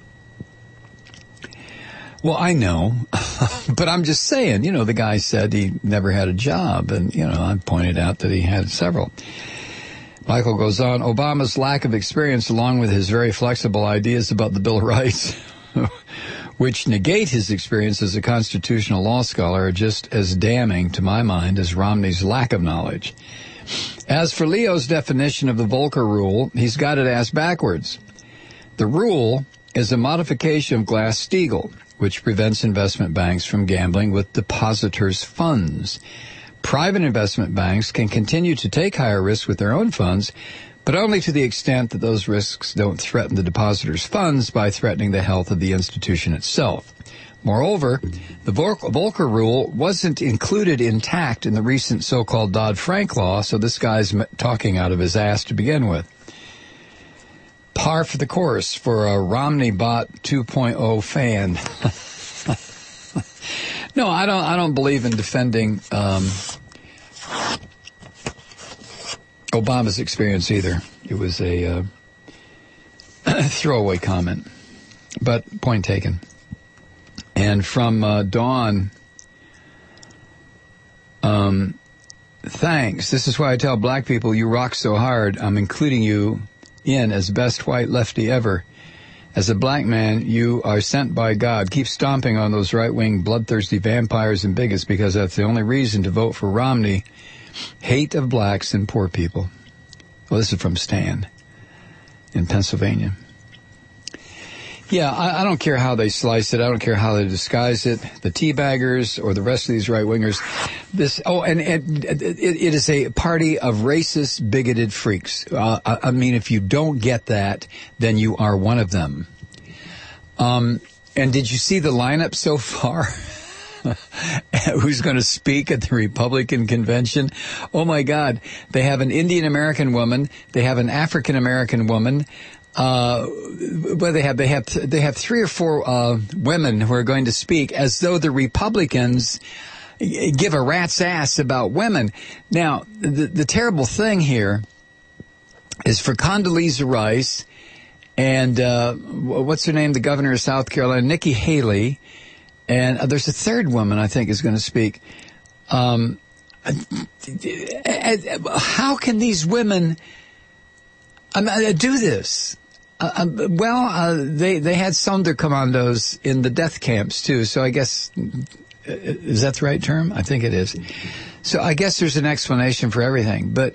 Speaker 1: Well, I know, but I'm just saying, you know, the guy said he never had a job, and, you know, I pointed out that he had several. Michael goes on, Obama's lack of experience, along with his very flexible ideas about the Bill of Rights, which negate his experience as a constitutional law scholar, are just as damning, to my mind, as Romney's lack of knowledge. As for Leo's definition of the Volcker Rule, he's got it ass backwards. The rule is a modification of Glass-Steagall, which prevents investment banks from gambling with depositors' funds. Private investment banks can continue to take higher risks with their own funds, but only to the extent that those risks don't threaten the depositors' funds by threatening the health of the institution itself. Moreover, the Volcker Rule wasn't included intact in the recent so-called Dodd-Frank law, so this guy's talking out of his ass to begin with. Par for the course for a Romney Bot two point oh fan. No, I don't. I don't believe in defending um, Obama's experience either. It was a uh, throwaway comment, but point taken. And from uh, Dawn, um, thanks. This is why I tell black people, you rock so hard, I'm including you in as best white lefty ever. As a black man, you are sent by God. Keep stomping on those right-wing, bloodthirsty vampires and bigots, because that's the only reason to vote for Romney. Hate of blacks and poor people. Well, this is from Stan in Pennsylvania. Yeah, I, I don't care how they slice it. I don't care how they disguise it. The teabaggers or the rest of these right-wingers. This, oh, and, and it, it is a party of racist, bigoted freaks. Uh, I, I mean, if you don't get that, then you are one of them. Um, and did you see the lineup so far? Who's going to speak at the Republican convention? Oh my God. They have an Indian American woman. They have an African American woman. Uh, well, they have, they have, they have three or four, uh, women who are going to speak as though the Republicans give a rat's ass about women. Now, the, the terrible thing here is for Condoleezza Rice and, uh, what's her name? The governor of South Carolina, Nikki Haley. And uh, there's a third woman I think is going to speak. Um, how can these women um, uh, do this? Uh, uh, well, uh, they they had Sonderkommandos in the death camps too. So I guess uh, is that the right term? I think it is. So I guess there's an explanation for everything. But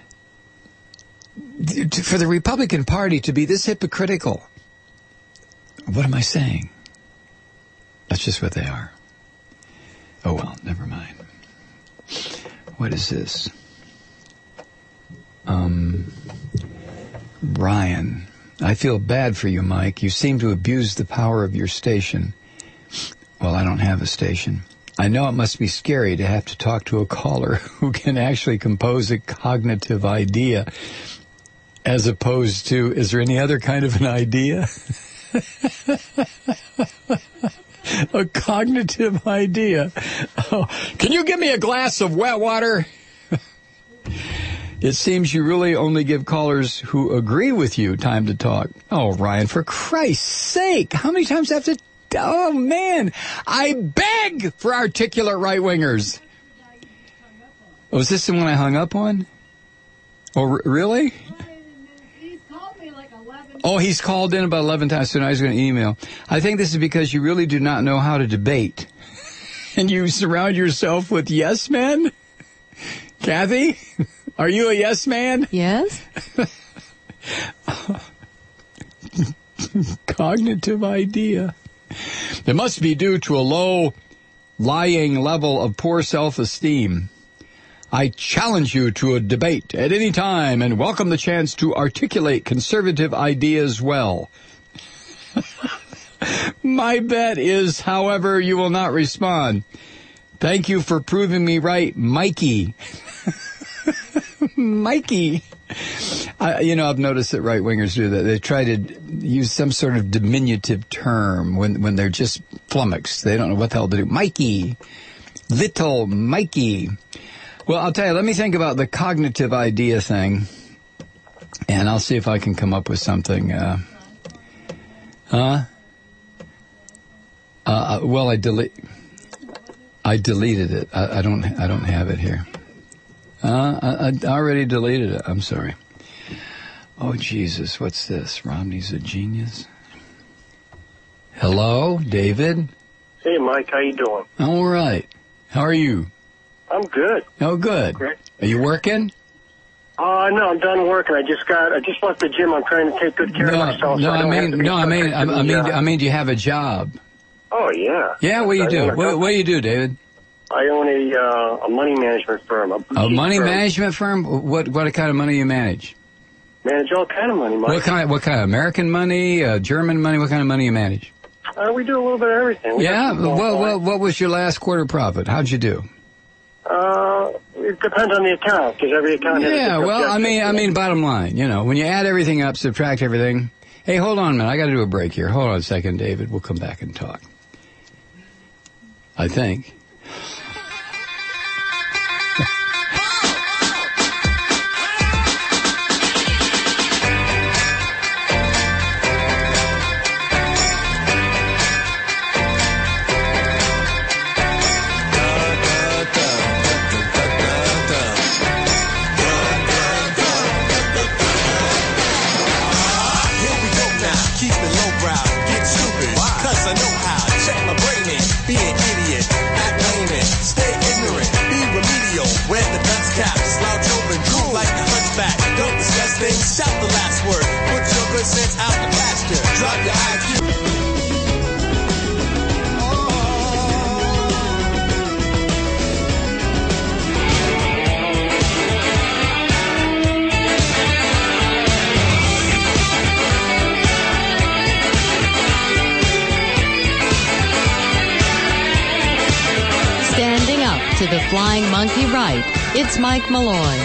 Speaker 1: th- for the Republican Party to be this hypocritical, what am I saying? That's just what they are. Oh, well, never mind. What is this? Um, Ryan, I feel bad for you, Mike. You seem to abuse the power of your station. Well, I don't have a station. I know it must be scary to have to talk to a caller who can actually compose a cognitive idea, as opposed to, is there any other kind of an idea? A cognitive idea. Oh, can you give me a glass of wet water? It seems you really only give callers who agree with you time to talk. Oh, Ryan, for Christ's sake, how many times do I have to... Oh, man, I beg for articulate right-wingers. Oh, is this the one I hung up on? Oh, r- really? Oh, he's called in about eleven times, so now he's going to email. I think this is because you really do not know how to debate. And you surround yourself with yes men? Kathy, are you a yes man?
Speaker 2: Yes.
Speaker 1: Cognitive idea. It must be due to a low lying level of poor self-esteem. I challenge you to a debate at any time and welcome the chance to articulate conservative ideas well. My bet is, however, you will not respond. Thank you for proving me right, Mikey. Mikey. I, you know, I've noticed that right-wingers do that. They try to use some sort of diminutive term when, when they're just flummoxed. They don't know what the hell to do. Mikey. Little Mikey. Well, I'll tell you, let me think about the cognitive idea thing, and I'll see if I can come up with something. Uh, huh? Uh, well, I delete, I deleted it. I, I don't, I don't have it here. Uh, I, I already deleted it. I'm sorry. Oh, Jesus, what's this? Romney's a genius. Hello, David?
Speaker 8: Hey, Mike, how you doing?
Speaker 1: All right. How are you?
Speaker 8: I'm good.
Speaker 1: Oh, good.
Speaker 8: Great.
Speaker 1: Are you working?
Speaker 8: Uh, no, I'm done working. I just got, I just left the gym. I'm trying to take good care
Speaker 1: no,
Speaker 8: of myself.
Speaker 1: No,
Speaker 8: so I,
Speaker 1: I mean, no, I mean, I, I mean, I mean, do you have a job?
Speaker 8: Oh, yeah.
Speaker 1: Yeah, what do you
Speaker 8: I
Speaker 1: do? What, what do you do, David?
Speaker 8: I own a, uh, a money management firm. A,
Speaker 1: a money
Speaker 8: firm.
Speaker 1: management firm? What, what kind of money you manage?
Speaker 8: Manage all kind of money, Mike.
Speaker 1: What kind, what kind of American money, uh, German money? What kind of money you manage?
Speaker 8: Uh, we do a little bit of everything. We
Speaker 1: yeah? Well, well, what was your last quarter profit? How'd you do?
Speaker 8: Uh, it depends on the account, because every account has a
Speaker 1: Yeah,
Speaker 8: different
Speaker 1: well, I mean, I mean, bottom line, you know, when you add everything up, subtract everything. Hey, hold on a minute. I got to do a break here. Hold on a second, David. We'll come back and talk. I think.
Speaker 9: Cause I know how, check my brain in, be an idiot, act
Speaker 2: Flying Monkey Right. It's Mike Malloy.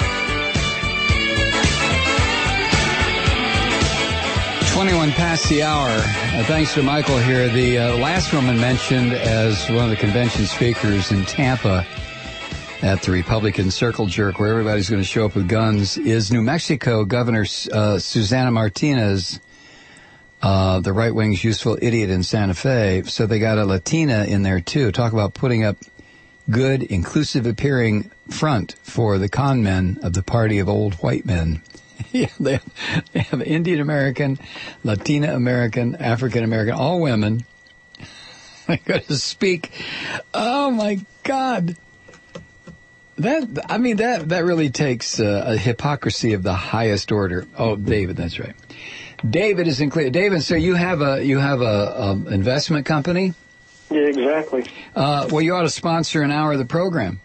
Speaker 1: twenty-one past the hour. Uh, thanks to Michael here. The uh, last woman mentioned as one of the convention speakers in Tampa at the Republican Circle Jerk, where everybody's going to show up with guns, is New Mexico Governor uh, Susana Martinez, uh, the right-wing's useful idiot in Santa Fe. So they got a Latina in there, too. Talk about putting up good, inclusive-appearing front for the con men of the party of old white men. Yeah, they have, they have Indian American, Latina American, African American, all women. I'm going to speak. Oh my God, that I mean that that really takes uh, a hypocrisy of the highest order. Oh, David, that's right. David is in clear. David, so you have a you have a, a investment company?
Speaker 8: Yeah, exactly.
Speaker 1: Uh, well, you ought to sponsor an hour of the program.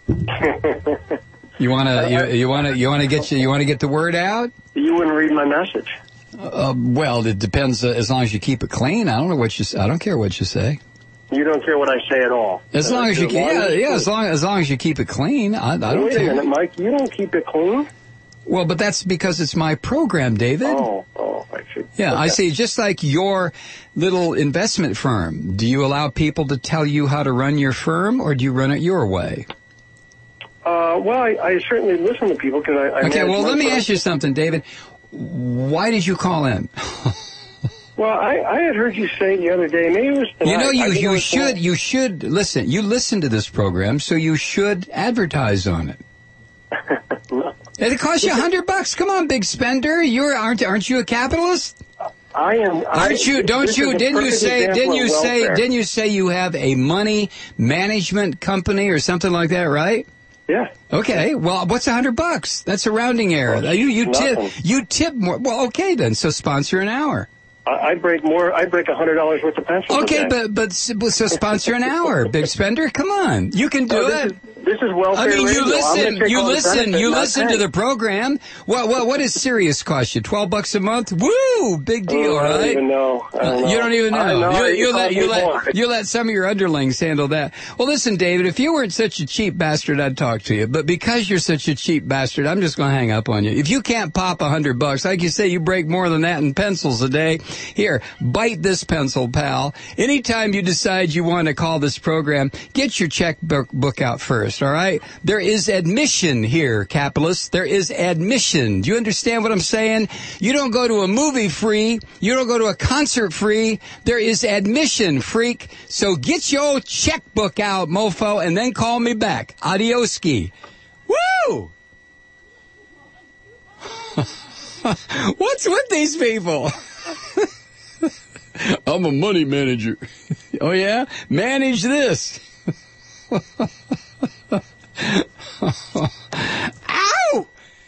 Speaker 1: You want to you, you want to you want to get you, you want to get the word out?
Speaker 8: You wouldn't read my message.
Speaker 1: Uh, well, it depends. Uh, as long as you keep it clean, I don't know what you. I don't care what you say.
Speaker 8: You don't care what I say at all.
Speaker 1: As long
Speaker 8: uh,
Speaker 1: as you keep, yeah, yeah. As long as long as you keep it clean, I, I don't
Speaker 8: Wait
Speaker 1: care.
Speaker 8: a minute, Mike. You don't keep it clean.
Speaker 1: Well, but that's because it's my program, David.
Speaker 8: Oh, oh, I see.
Speaker 1: Yeah,
Speaker 8: okay.
Speaker 1: I see. Just like your little investment firm, do you allow people to tell you how to run your firm, or do you run it your way?
Speaker 8: Uh, well, I, I certainly listen to people because I, I.
Speaker 1: Okay, well, let me
Speaker 8: firm.
Speaker 1: ask you something, David. Why did you call in?
Speaker 8: Well, I, I had heard you say the other day, maybe it was tonight.
Speaker 1: You know, you, you
Speaker 8: was
Speaker 1: should, you should, listen, you listen to this program, so you should advertise on it.
Speaker 8: No.
Speaker 1: It costs you a hundred bucks. Come on, big spender. You're, aren't, aren't you a capitalist?
Speaker 8: I am.
Speaker 1: Aren't you, don't you, didn't you say, didn't you say, didn't you say you have a money management company or something like that, right?
Speaker 8: Yeah.
Speaker 1: Okay, well, what's a hundred bucks? That's a rounding error. You, you tip, you tip more. Well, okay then, so sponsor an hour.
Speaker 8: I break more. I break a hundred dollars worth of pencils.
Speaker 1: Okay, but but so sponsor an hour, big spender. Come on, you can do
Speaker 8: oh, this
Speaker 1: it.
Speaker 8: Is, this is welfare
Speaker 1: I mean, you
Speaker 8: radio.
Speaker 1: listen, you listen, you listen
Speaker 8: ten.
Speaker 1: to the program. What what what does Sirius cost you? Twelve bucks a month? Woo, big deal,
Speaker 8: oh, I
Speaker 1: right?
Speaker 8: don't even know. I don't know.
Speaker 1: You don't even know.
Speaker 8: I know.
Speaker 1: You, you,
Speaker 8: you
Speaker 1: let you let
Speaker 8: more.
Speaker 1: you let some of your underlings handle that. Well, listen, David, if you weren't such a cheap bastard, I'd talk to you. But because you're such a cheap bastard, I'm just going to hang up on you. If you can't pop a hundred bucks, like you say, you break more than that in pencils a day. Here, bite this pencil, pal. Anytime you decide you want to call this program, get your checkbook out first, all right? There is admission here, capitalists. There is admission. Do you understand what I'm saying? You don't go to a movie free. You don't go to a concert free. There is admission, freak. So get your checkbook out, mofo, and then call me back. Adioski. Woo! What's with these people? I'm a money manager. Oh, yeah? Manage this. Ow!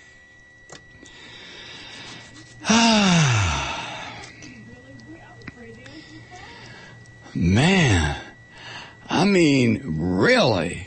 Speaker 1: Man, I mean, really?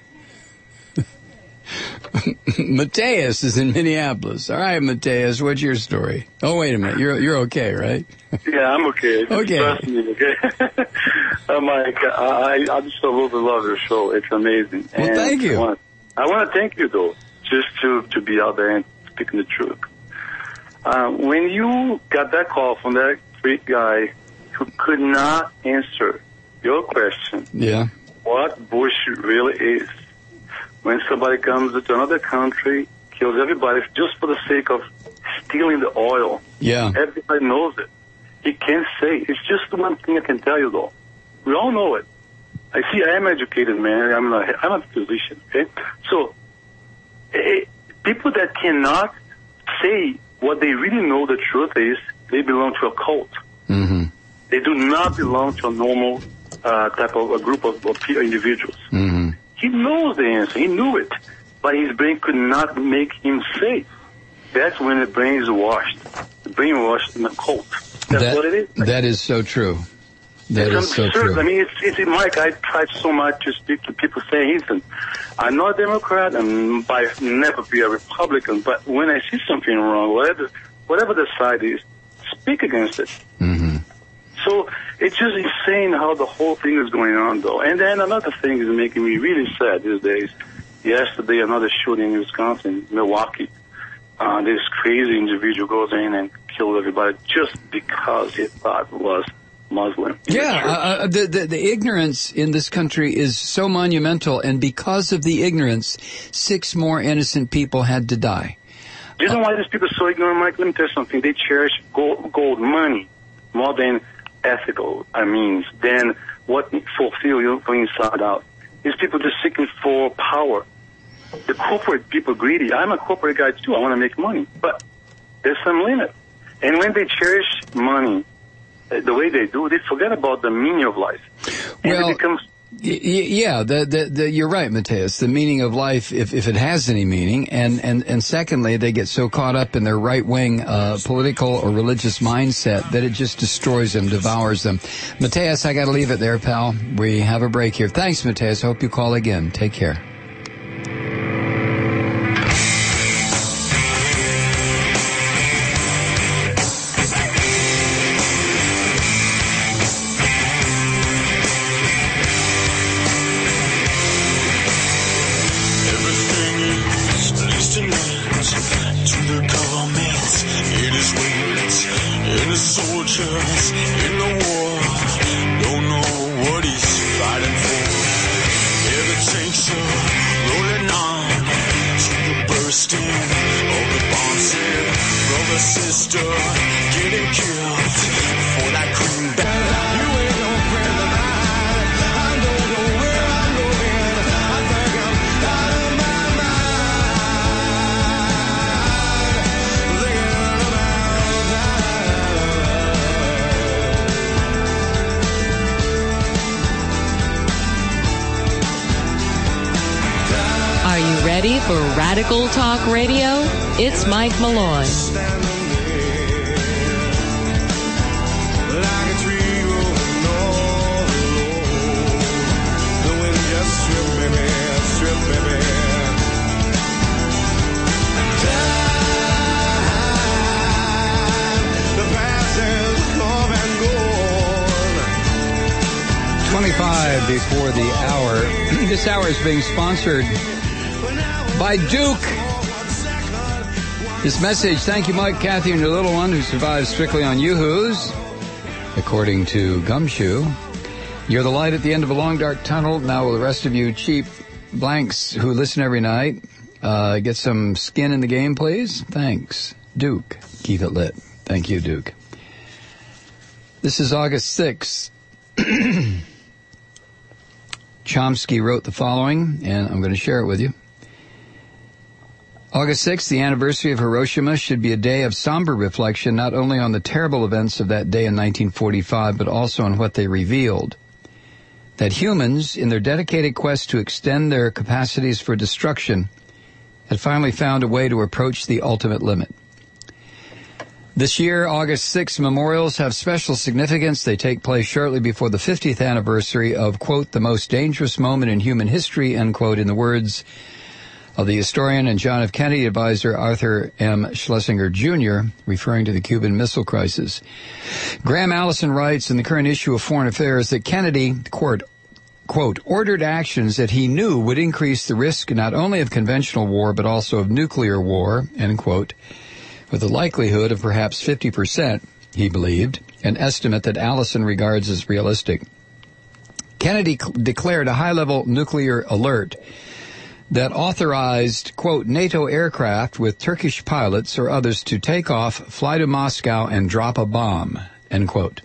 Speaker 1: Mateus is in Minneapolis. All right, Mateus, what's your story? Oh, wait a minute. You're you're okay, right?
Speaker 9: Yeah, I'm okay.
Speaker 1: Okay.
Speaker 9: Trust me, okay? uh, Mike, I, I just absolutely love your show. It's amazing.
Speaker 1: Well,
Speaker 9: and
Speaker 1: thank you.
Speaker 9: I want, I want to thank you, though, just to, to be out there and speaking the truth. Uh, when you got that call from that freak guy who could not answer your question,
Speaker 1: Yeah.
Speaker 9: what Bush really is, when somebody comes to another country, kills everybody just for the sake of stealing the oil.
Speaker 1: Yeah.
Speaker 9: Everybody knows it. He can't say. It's just the one thing I can tell you, though. We all know it. I see. I am educated, man. I'm a, I'm a physician. Okay, so eh, people that cannot say what they really know the truth is, they belong to a cult.
Speaker 1: Mm-hmm.
Speaker 9: They do not belong to a normal uh, type of a group of, of individuals.
Speaker 1: Mm-hmm.
Speaker 9: He knows the answer. He knew it, but his brain could not make him say. That's when the brain is washed. The brain washed in a cult. That's
Speaker 1: that,
Speaker 9: what it is.
Speaker 1: That is so true. That
Speaker 9: it's
Speaker 1: is so
Speaker 9: absurd.
Speaker 1: true.
Speaker 9: I mean, it's, it's Mike. I tried so much to speak to people saying, listen, I'm not a Democrat, and I never be a Republican, but when I see something wrong, whatever, whatever the side is, speak against it.
Speaker 1: Mm-hmm.
Speaker 9: So it's just insane how the whole thing is going on, though. And then another thing is making me really sad these days. Yesterday, another shooting in Wisconsin, Milwaukee. Uh, this crazy individual goes in and kills everybody just because he thought was Muslim.
Speaker 1: Yeah, uh, the, the the ignorance in this country is so monumental, and because of the ignorance, six more innocent people had to die.
Speaker 9: Do you know why these people are so ignorant, Mike? Let me tell you something. They cherish gold, gold money more than ethical, I mean, than what fulfill you from inside out. These people just seeking for power. The corporate people are greedy. I'm a corporate guy too. I want to make money, but there's some limit. And when they cherish money the way they do, they forget about the meaning of life. And
Speaker 1: well,
Speaker 9: it becomes
Speaker 1: y- yeah, the, the, the, you're right, Mateus. The meaning of life, if, if it has any meaning, and, and, and secondly, they get so caught up in their right-wing uh, political or religious mindset that it just destroys them, devours them. Mateus, I got to leave it there, pal. We have a break here. Thanks, Mateus. I hope you call again. Take care.
Speaker 10: For Radical Talk Radio, it's Mike Malloy.
Speaker 1: twenty-five before the hour. This hour is being sponsored by Duke. This message, thank you, Mike, Kathy, and your little one who survives strictly on Yoo-Hoos. According to Gumshoe, you're the light at the end of a long, dark tunnel. Now will the rest of you cheap blanks who listen every night uh, get some skin in the game, please? Thanks. Duke. Keep it lit. Thank you, Duke. This is August sixth. Chomsky wrote the following, and I'm going to share it with you. August sixth, the anniversary of Hiroshima, should be a day of somber reflection not only on the terrible events of that day in nineteen forty-five, but also on what they revealed. That humans, in their dedicated quest to extend their capacities for destruction, had finally found a way to approach the ultimate limit. This year, August sixth memorials have special significance. They take place shortly before the fiftieth anniversary of, quote, the most dangerous moment in human history, end quote, in the words of the historian and John F. Kennedy advisor Arthur M. Schlesinger, Junior, referring to the Cuban Missile Crisis. Graham Allison writes in the current issue of Foreign Affairs that Kennedy, quote, quote, ordered actions that he knew would increase the risk not only of conventional war but also of nuclear war, end quote, with a likelihood of perhaps fifty percent, he believed, an estimate that Allison regards as realistic. Kennedy cl- declared a high-level nuclear alert that authorized, quote, NATO aircraft with Turkish pilots or others to take off, fly to Moscow, and drop a bomb, end quote.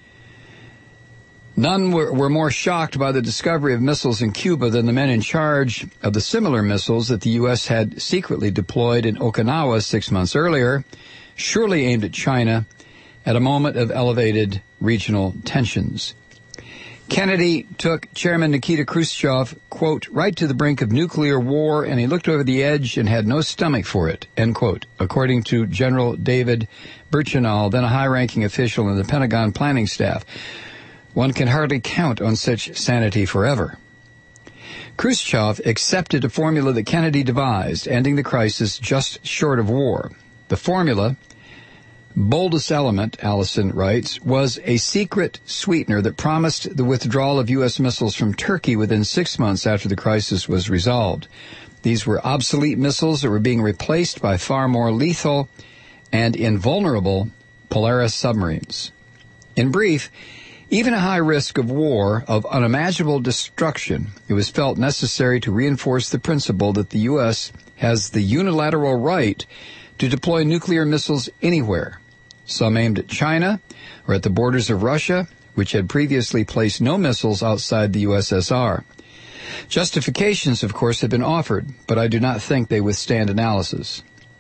Speaker 1: None were, were more shocked by the discovery of missiles in Cuba than the men in charge of the similar missiles that the U S had secretly deployed in Okinawa six months earlier, surely aimed at China at a moment of elevated regional tensions. Kennedy took Chairman Nikita Khrushchev, quote, right to the brink of nuclear war, and he looked over the edge and had no stomach for it, end quote, according to General David Burchinal, then a high-ranking official in the Pentagon planning staff. One can hardly count on such sanity forever. Khrushchev accepted a formula that Kennedy devised, ending the crisis just short of war. The formula, boldest element, Allison writes, was a secret sweetener that promised the withdrawal of U S missiles from Turkey within six months after the crisis was resolved. These were obsolete missiles that were being replaced by far more lethal and invulnerable Polaris submarines. In brief, even a high risk of war of unimaginable destruction, it was felt necessary to reinforce the principle that the U S has the unilateral right to deploy nuclear missiles anywhere, some aimed at China or at the borders of Russia, which had previously placed no missiles outside the U S S R. Justifications, of course, have been offered, but I do not think they withstand analysis.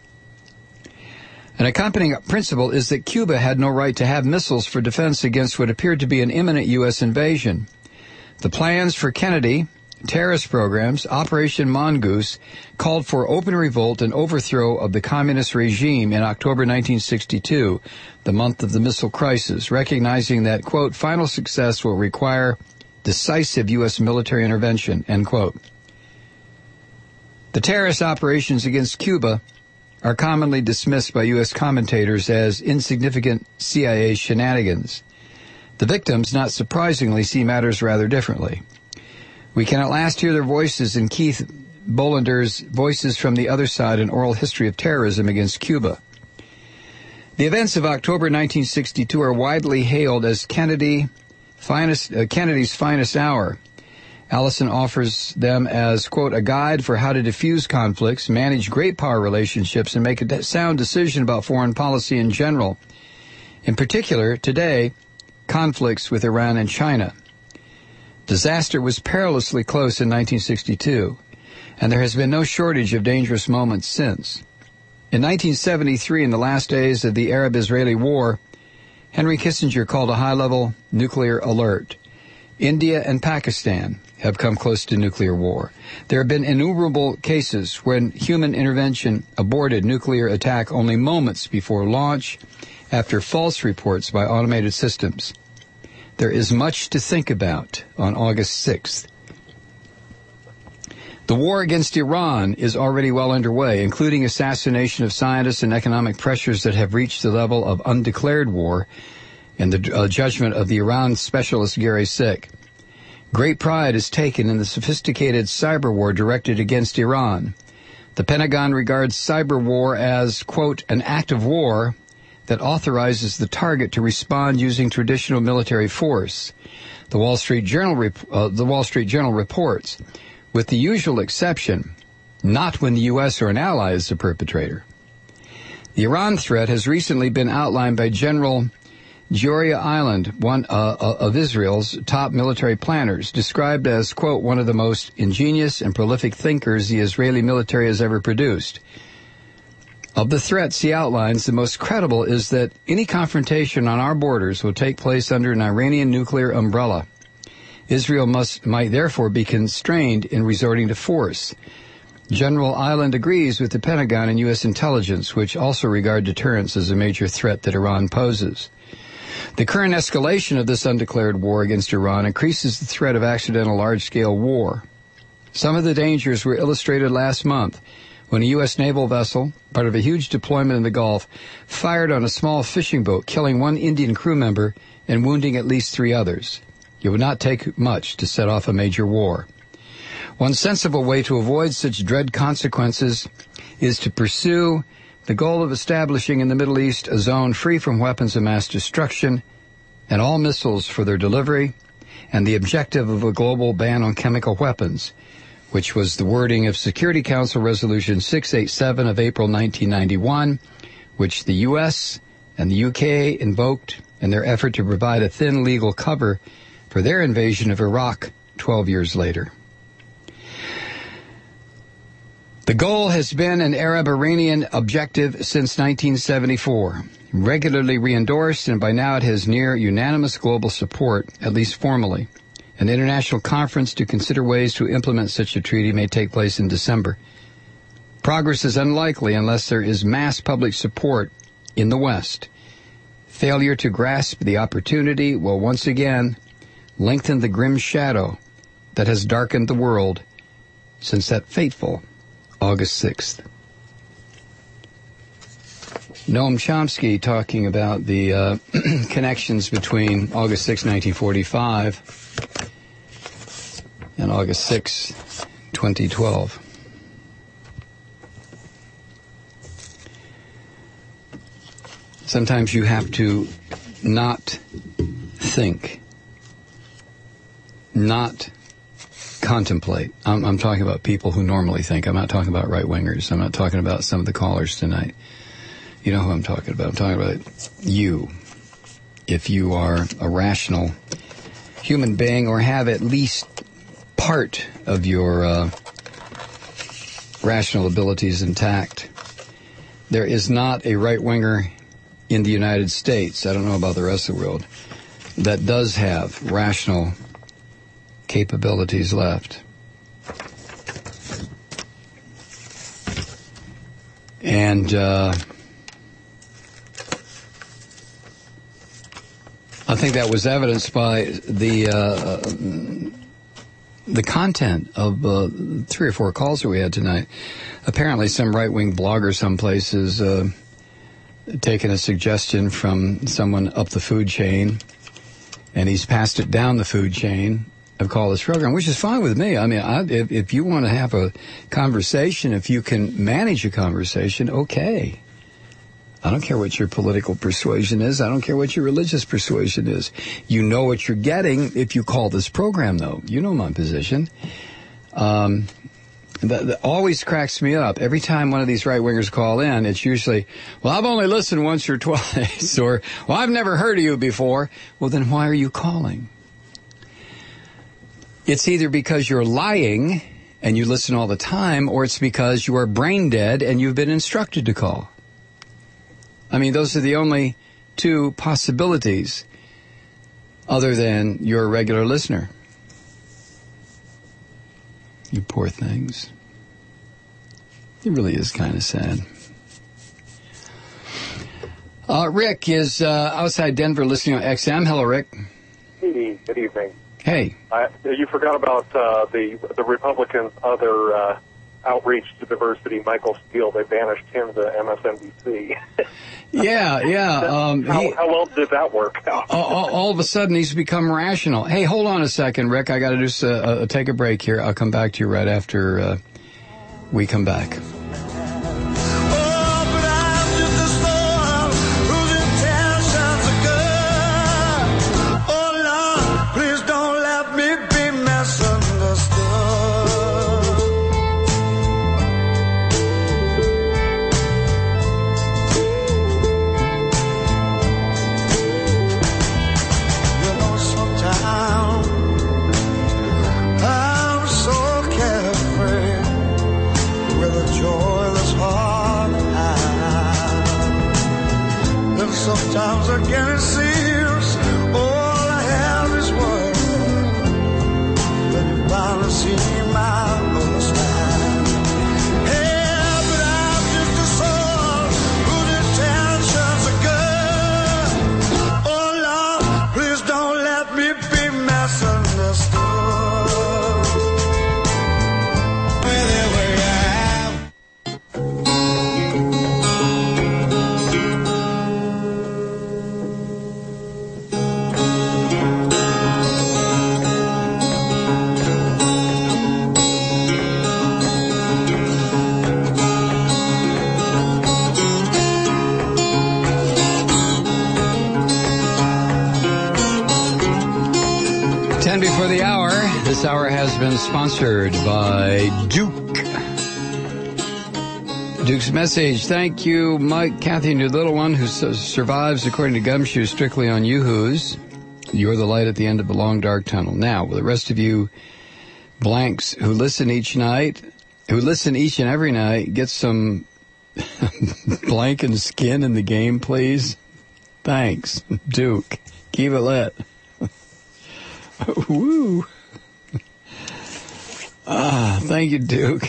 Speaker 1: An accompanying principle is that Cuba had no right to have missiles for defense against what appeared to be an imminent U S invasion. The plans for Kennedy, terrorist programs, Operation Mongoose, called for open revolt and overthrow of the communist regime in October nineteen sixty-two, the month of the missile crisis, recognizing that, quote, final success will require decisive U S military intervention, end quote. The terrorist operations against Cuba are commonly dismissed by U S commentators as insignificant C I A shenanigans. The victims, not surprisingly, see matters rather differently. We can at last hear their voices in Keith Bollander's Voices from the Other Side, an Oral History of Terrorism Against Cuba. The events of October nineteen sixty-two are widely hailed as Kennedy finest, uh, Kennedy's finest hour. Allison offers them as, quote, a guide for how to diffuse conflicts, manage great power relationships, and make a sound decision about foreign policy in general. In particular, today, conflicts with Iran and China. Disaster was perilously close in nineteen sixty-two, and there has been no shortage of dangerous moments since. In nineteen seventy-three, in the last days of the Arab-Israeli War, Henry Kissinger called a high-level nuclear alert. India and Pakistan have come close to nuclear war. There have been innumerable cases when human intervention aborted nuclear attack only moments before launch after false reports by automated systems. There is much to think about on August sixth. The war against Iran is already well underway, including assassination of scientists and economic pressures that have reached the level of undeclared war in the uh, judgment of the Iran specialist Gary Sick. Great pride is taken in the sophisticated cyber war directed against Iran. The Pentagon regards cyber war as, quote, an act of war that authorizes the target to respond using traditional military force. The Wall Street Journal, rep- uh, the Wall Street Journal reports, with the usual exception, not when the U S or an ally is the perpetrator. The Iran threat has recently been outlined by General Joria Island, one uh, of Israel's top military planners, described as, quote, one of the most ingenious and prolific thinkers the Israeli military has ever produced. Of the threats he outlines, the most credible is that any confrontation on our borders will take place under an Iranian nuclear umbrella. Israel must might therefore be constrained in resorting to force. General Island agrees with the Pentagon and U S intelligence, which also regard deterrence as a major threat that Iran poses. The current escalation of this undeclared war against Iran increases the threat of accidental large-scale war. Some of the dangers were illustrated last month when a U S naval vessel, part of a huge deployment in the Gulf, fired on a small fishing boat, killing one Indian crew member and wounding at least three others. It would not take much to set off a major war. One sensible way to avoid such dread consequences is to pursue the goal of establishing in the Middle East a zone free from weapons of mass destruction and all missiles for their delivery, and the objective of a global ban on chemical weapons, which was the wording of Security Council Resolution six eighty-seven of April nineteen ninety-one, which the U S and the U K invoked in their effort to provide a thin legal cover for their invasion of Iraq twelve years later. The goal has been an Arab-Iranian objective since nineteen seventy-four, regularly re-endorsed, and by now it has near unanimous global support, at least formally. An international conference to consider ways to implement such a treaty may take place in December. Progress is unlikely unless there is mass public support in the West. Failure to grasp the opportunity will once again lengthen the grim shadow that has darkened the world since that fateful August sixth. Noam Chomsky talking about the uh, connections between August sixth, nineteen forty-five and August sixth, twenty twelve. Sometimes you have to not think, not contemplate. I'm, I'm talking about people who normally think. I'm not talking about right-wingers. I'm not talking about some of the callers tonight. You know who I'm talking about. I'm talking about you. If you are a rational human being or have at least part of your uh, rational abilities intact, there is not a right-winger in the United States, I don't know about the rest of the world, that does have rational capabilities left. And uh, I think that was evidenced by the uh, the content of uh, three or four calls that we had tonight. Apparently some right-wing blogger some places uh, taken a suggestion from someone up the food chain, and he's passed it down the food chain of Call This Program, which is fine with me. I mean, I, if, if you want to have a conversation, if you can manage a conversation, okay. I don't care what your political persuasion is. I don't care what your religious persuasion is. You know what you're getting if you call this program, though. You know my position. Um, that, that always cracks me up. Every time one of these right-wingers call in, it's usually, well, I've only listened once or twice, or, well, I've never heard of you before. Well, then why are you calling? It's either because you're lying and you listen all the time, or it's because you are brain dead and you've been instructed to call. I mean, those are the only two possibilities other than you're a regular listener. You poor things. It really is kind of sad. Uh, Rick is uh, outside Denver listening on X M. Hello, Rick.
Speaker 11: Hey, good evening.
Speaker 1: Hey.
Speaker 11: Uh, you forgot about uh, the the Republicans' other uh, outreach to diversity, Michael Steele. They banished him to M S N B C.
Speaker 1: Yeah, yeah. Um,
Speaker 11: how,
Speaker 1: he,
Speaker 11: how well did that work out?
Speaker 1: all, all of a sudden, he's become rational. Hey, hold on a second, Rick. I got to just uh, uh, take a break here. I'll come back to you right after uh, we come back.
Speaker 12: Sometimes again it seems all I have is words. When you finally see my other smile. Hey, but I'm just a soul whose intentions are good. Oh Lord, please don't let me be misunderstood. Wherever I am.
Speaker 1: Before the hour, this hour has been sponsored by Duke. Duke's message. Thank you, Mike, Kathy, and your little one who su- survives, according to Gumshoe, strictly on Yoo-Hoos. You're the light at the end of the long, dark tunnel. Now, will the rest of you blanks who listen each night, who listen each and every night, get some blank and skin in the game, please? Thanks, Duke. Keep it lit. Woo! Ah, thank you, Duke.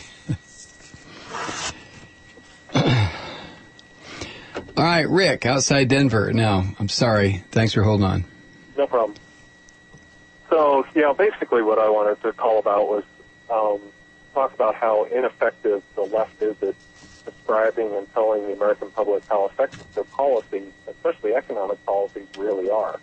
Speaker 1: All right, Rick, outside Denver. Now, I'm sorry. Thanks for holding on.
Speaker 11: No problem. So, yeah, basically what I wanted to call about was um, talk about how ineffective the left is at describing and telling the American public how effective their policies, especially economic policies, really are.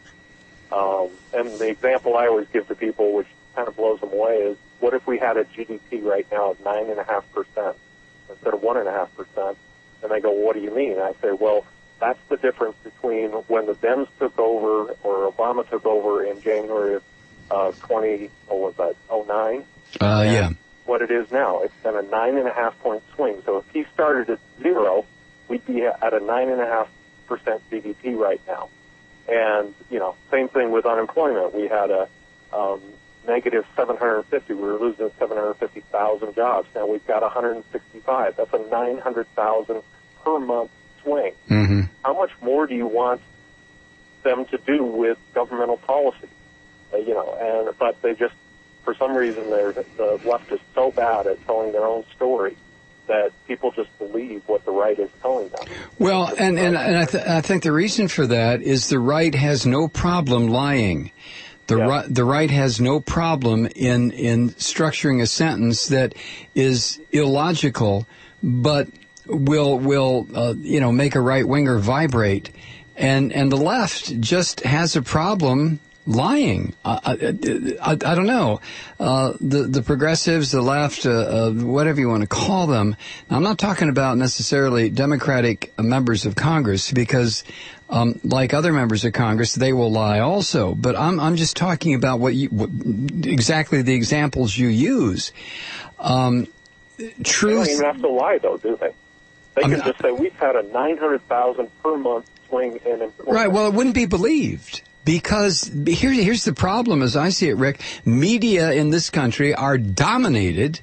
Speaker 11: Um, and the example I always give to people, which kind of blows them away, is what if we had a G D P right now of nine and a half percent instead of one and a half percent? And they go, well, what do you mean? I say, well, that's the difference between when the Dems took over or Obama took over in January of uh, twenty, what was that, oh nine?
Speaker 1: Uh, yeah.
Speaker 11: What it is now. It's been a nine and a half point swing. So if he started at zero, we'd be at a nine and a half percent G D P right now. And, you know, same thing with unemployment. We had a um, negative seven hundred fifty. We were losing seven hundred fifty thousand jobs. Now we've got one hundred sixty-five. That's a nine hundred thousand per month swing.
Speaker 1: Mm-hmm.
Speaker 11: How much more do you want them to do with governmental policy? Uh, you know, and but they just, for some reason, they're, the left is so bad at telling their own story that people just believe what the right is telling them.
Speaker 1: Well, and, and, and I, th- I think the reason for that is the right has no problem lying. The
Speaker 11: Yeah.
Speaker 1: right, the right has no problem in, in structuring a sentence that is illogical, but will, will, uh, you know, make a right winger vibrate. And, and the left just has a problem lying. I, I, I, I don't know. Uh, the, the progressives, the left, uh, uh, whatever you want to call them. Now, I'm not talking about necessarily Democratic members of Congress because, um, like other members of Congress, they will lie also. But I'm, I'm just talking about what you, what, exactly the examples you use. Um, truth.
Speaker 11: They don't even have to lie, though, do they? They
Speaker 1: I
Speaker 11: can
Speaker 1: mean,
Speaker 11: just say, we've had a nine hundred thousand per month swing in employment.
Speaker 1: Right. Well, it wouldn't be believed. Because here, here's the problem as I see it, Rick. Media in this country are dominated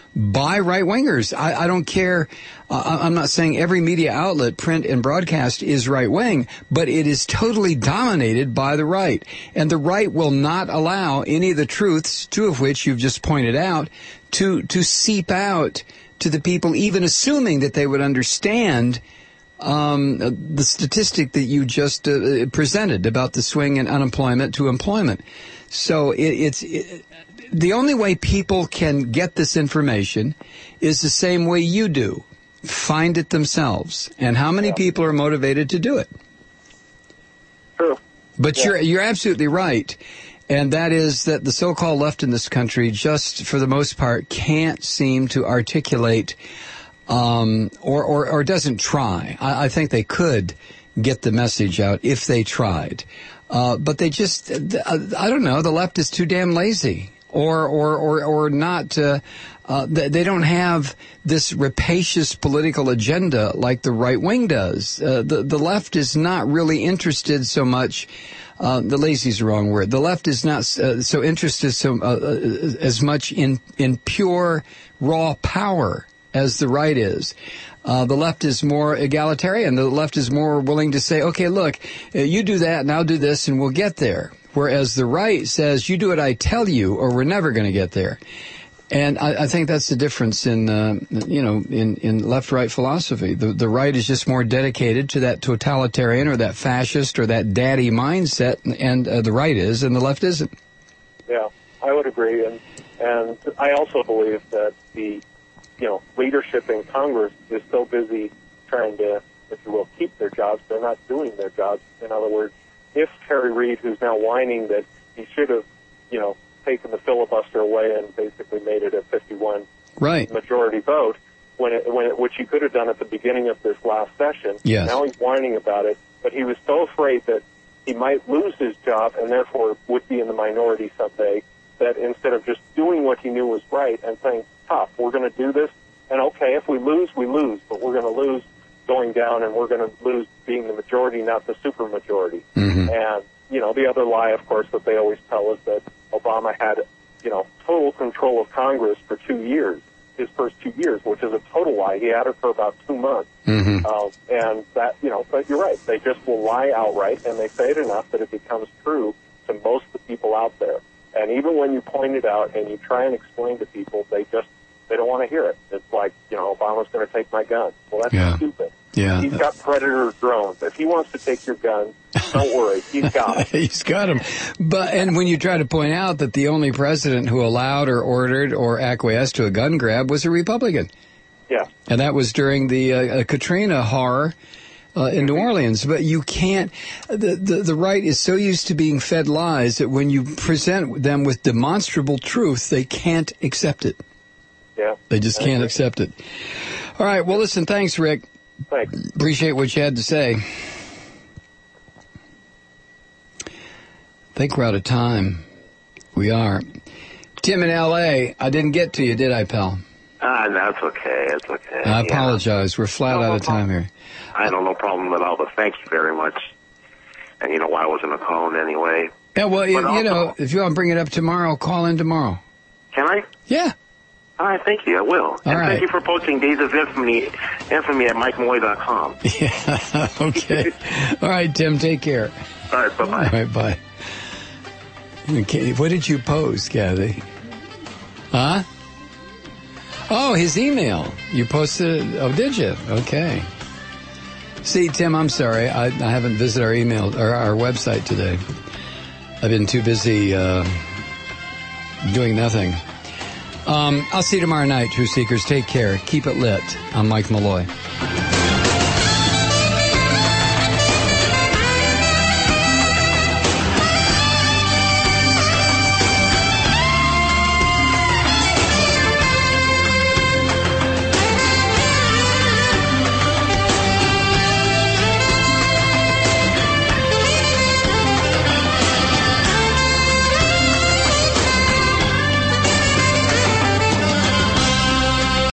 Speaker 1: by right-wingers. I, I don't care. Uh, I'm not saying every media outlet, print and broadcast, is right-wing, but it is totally dominated by the right. And the right will not allow any of the truths, two of which you've just pointed out, to, to seep out to the people, even assuming that they would understand Um, the statistic that you just uh, presented about the swing in unemployment to employment. So it, it's it, the only way people can get this information is the same way you do. Find it themselves. And how many
Speaker 11: Yeah.
Speaker 1: people are motivated to do it?
Speaker 11: True.
Speaker 1: But
Speaker 11: Yeah.
Speaker 1: you're you're absolutely right. And that is that the so-called left in this country just, for the most part, can't seem to articulate Um, or, or, or doesn't try. I, I think they could get the message out if they tried. Uh, but they just, I don't know, the left is too damn lazy. Or, or, or, or not, uh, uh, they don't have this rapacious political agenda like the right wing does. Uh, the, the left is not really interested so much, uh, the lazy is the wrong word. The left is not uh, so interested so, uh, as much in, in pure raw power as the right is. Uh, the left is more egalitarian. The left is more willing to say, okay, look, uh, you do that and I'll do this and we'll get there. Whereas the right says, you do what I tell you or we're never going to get there. And I, I think that's the difference in, uh, you know, in, in left-right philosophy. The, the right is just more dedicated to that totalitarian or that fascist or that daddy mindset, and uh, the right is, and the left isn't.
Speaker 11: Yeah, I would agree. And, and I also believe that the you know, leadership in Congress is so busy trying to, if you will, keep their jobs, they're not doing their jobs. In other words, if Harry Reid, who's now whining that he should have, you know, taken the filibuster away and basically made it a fifty-one
Speaker 1: right.
Speaker 11: majority vote, when it, when it, which he could have done at the beginning of this last session.
Speaker 1: Yes.
Speaker 11: Now he's whining about it, but he was so afraid that he might lose his job and therefore would be in the minority someday, that instead of just doing what he knew was right and saying, tough, we're going to do this, and okay, if we lose, we lose, but we're going to lose going down, and we're going to lose being the majority, not the super majority.
Speaker 1: Mm-hmm.
Speaker 11: And, you know, the other lie, of course, that they always tell is that Obama had, you know, total control of Congress for two years, his first two years, which is a total lie. He had it for about two months.
Speaker 1: Mm-hmm.
Speaker 11: Uh, and that, you know, but you're right. They just will lie outright, and they say it enough that it becomes true to most of the people out there. And even when you point it out and you try and explain to people, they just, they don't want to hear it. It's like, you know, Obama's going to take my gun. Well, that's
Speaker 1: yeah.
Speaker 11: stupid.
Speaker 1: Yeah.
Speaker 11: He's got Predator drones. If he wants to take your guns, don't worry. He's got them.
Speaker 1: He's got them. But, and when you try to point out that the only president who allowed or ordered or acquiesced to a gun grab was a Republican.
Speaker 11: Yeah.
Speaker 1: And that was during the uh, Katrina horror uh, in New Orleans. But you can't, the, the, the right is so used to being fed lies that when you present them with demonstrable truth, they can't accept it.
Speaker 11: Yeah.
Speaker 1: They just can't accept it. All right. Well, listen, thanks, Rick.
Speaker 11: Thanks.
Speaker 1: Appreciate what you had to say. I think we're out of time. We are. Tim in L A, I didn't get to you, did I, pal?
Speaker 13: Ah, uh, that's okay. It's okay.
Speaker 1: I apologize. Yeah. We're flat
Speaker 13: no,
Speaker 1: out
Speaker 13: no
Speaker 1: of time
Speaker 13: problem.
Speaker 1: here.
Speaker 13: I know, no problem at all, but thank you very much. And you know why I wasn't calling anyway.
Speaker 1: Yeah, well, you,
Speaker 13: also,
Speaker 1: you know, if you want to bring it up tomorrow, call in tomorrow.
Speaker 13: Can I?
Speaker 1: Yeah.
Speaker 13: All right, thank you. I will.
Speaker 1: All
Speaker 13: and
Speaker 1: right.
Speaker 13: Thank you for posting Days of Infamy, infamy at mike malloy dot com.
Speaker 1: Yeah, okay. All right, Tim, take care.
Speaker 13: All right, bye-bye.
Speaker 1: All right, bye. Okay, what did you post, Kathy? Huh? Oh, his email. You posted, oh, did you? Okay. See, Tim, I'm sorry. I, I haven't visited our email, or our website today. I've been too busy uh, doing nothing. Um, I'll see you tomorrow night, True Seekers. Take care. Keep it lit. I'm Mike Malloy.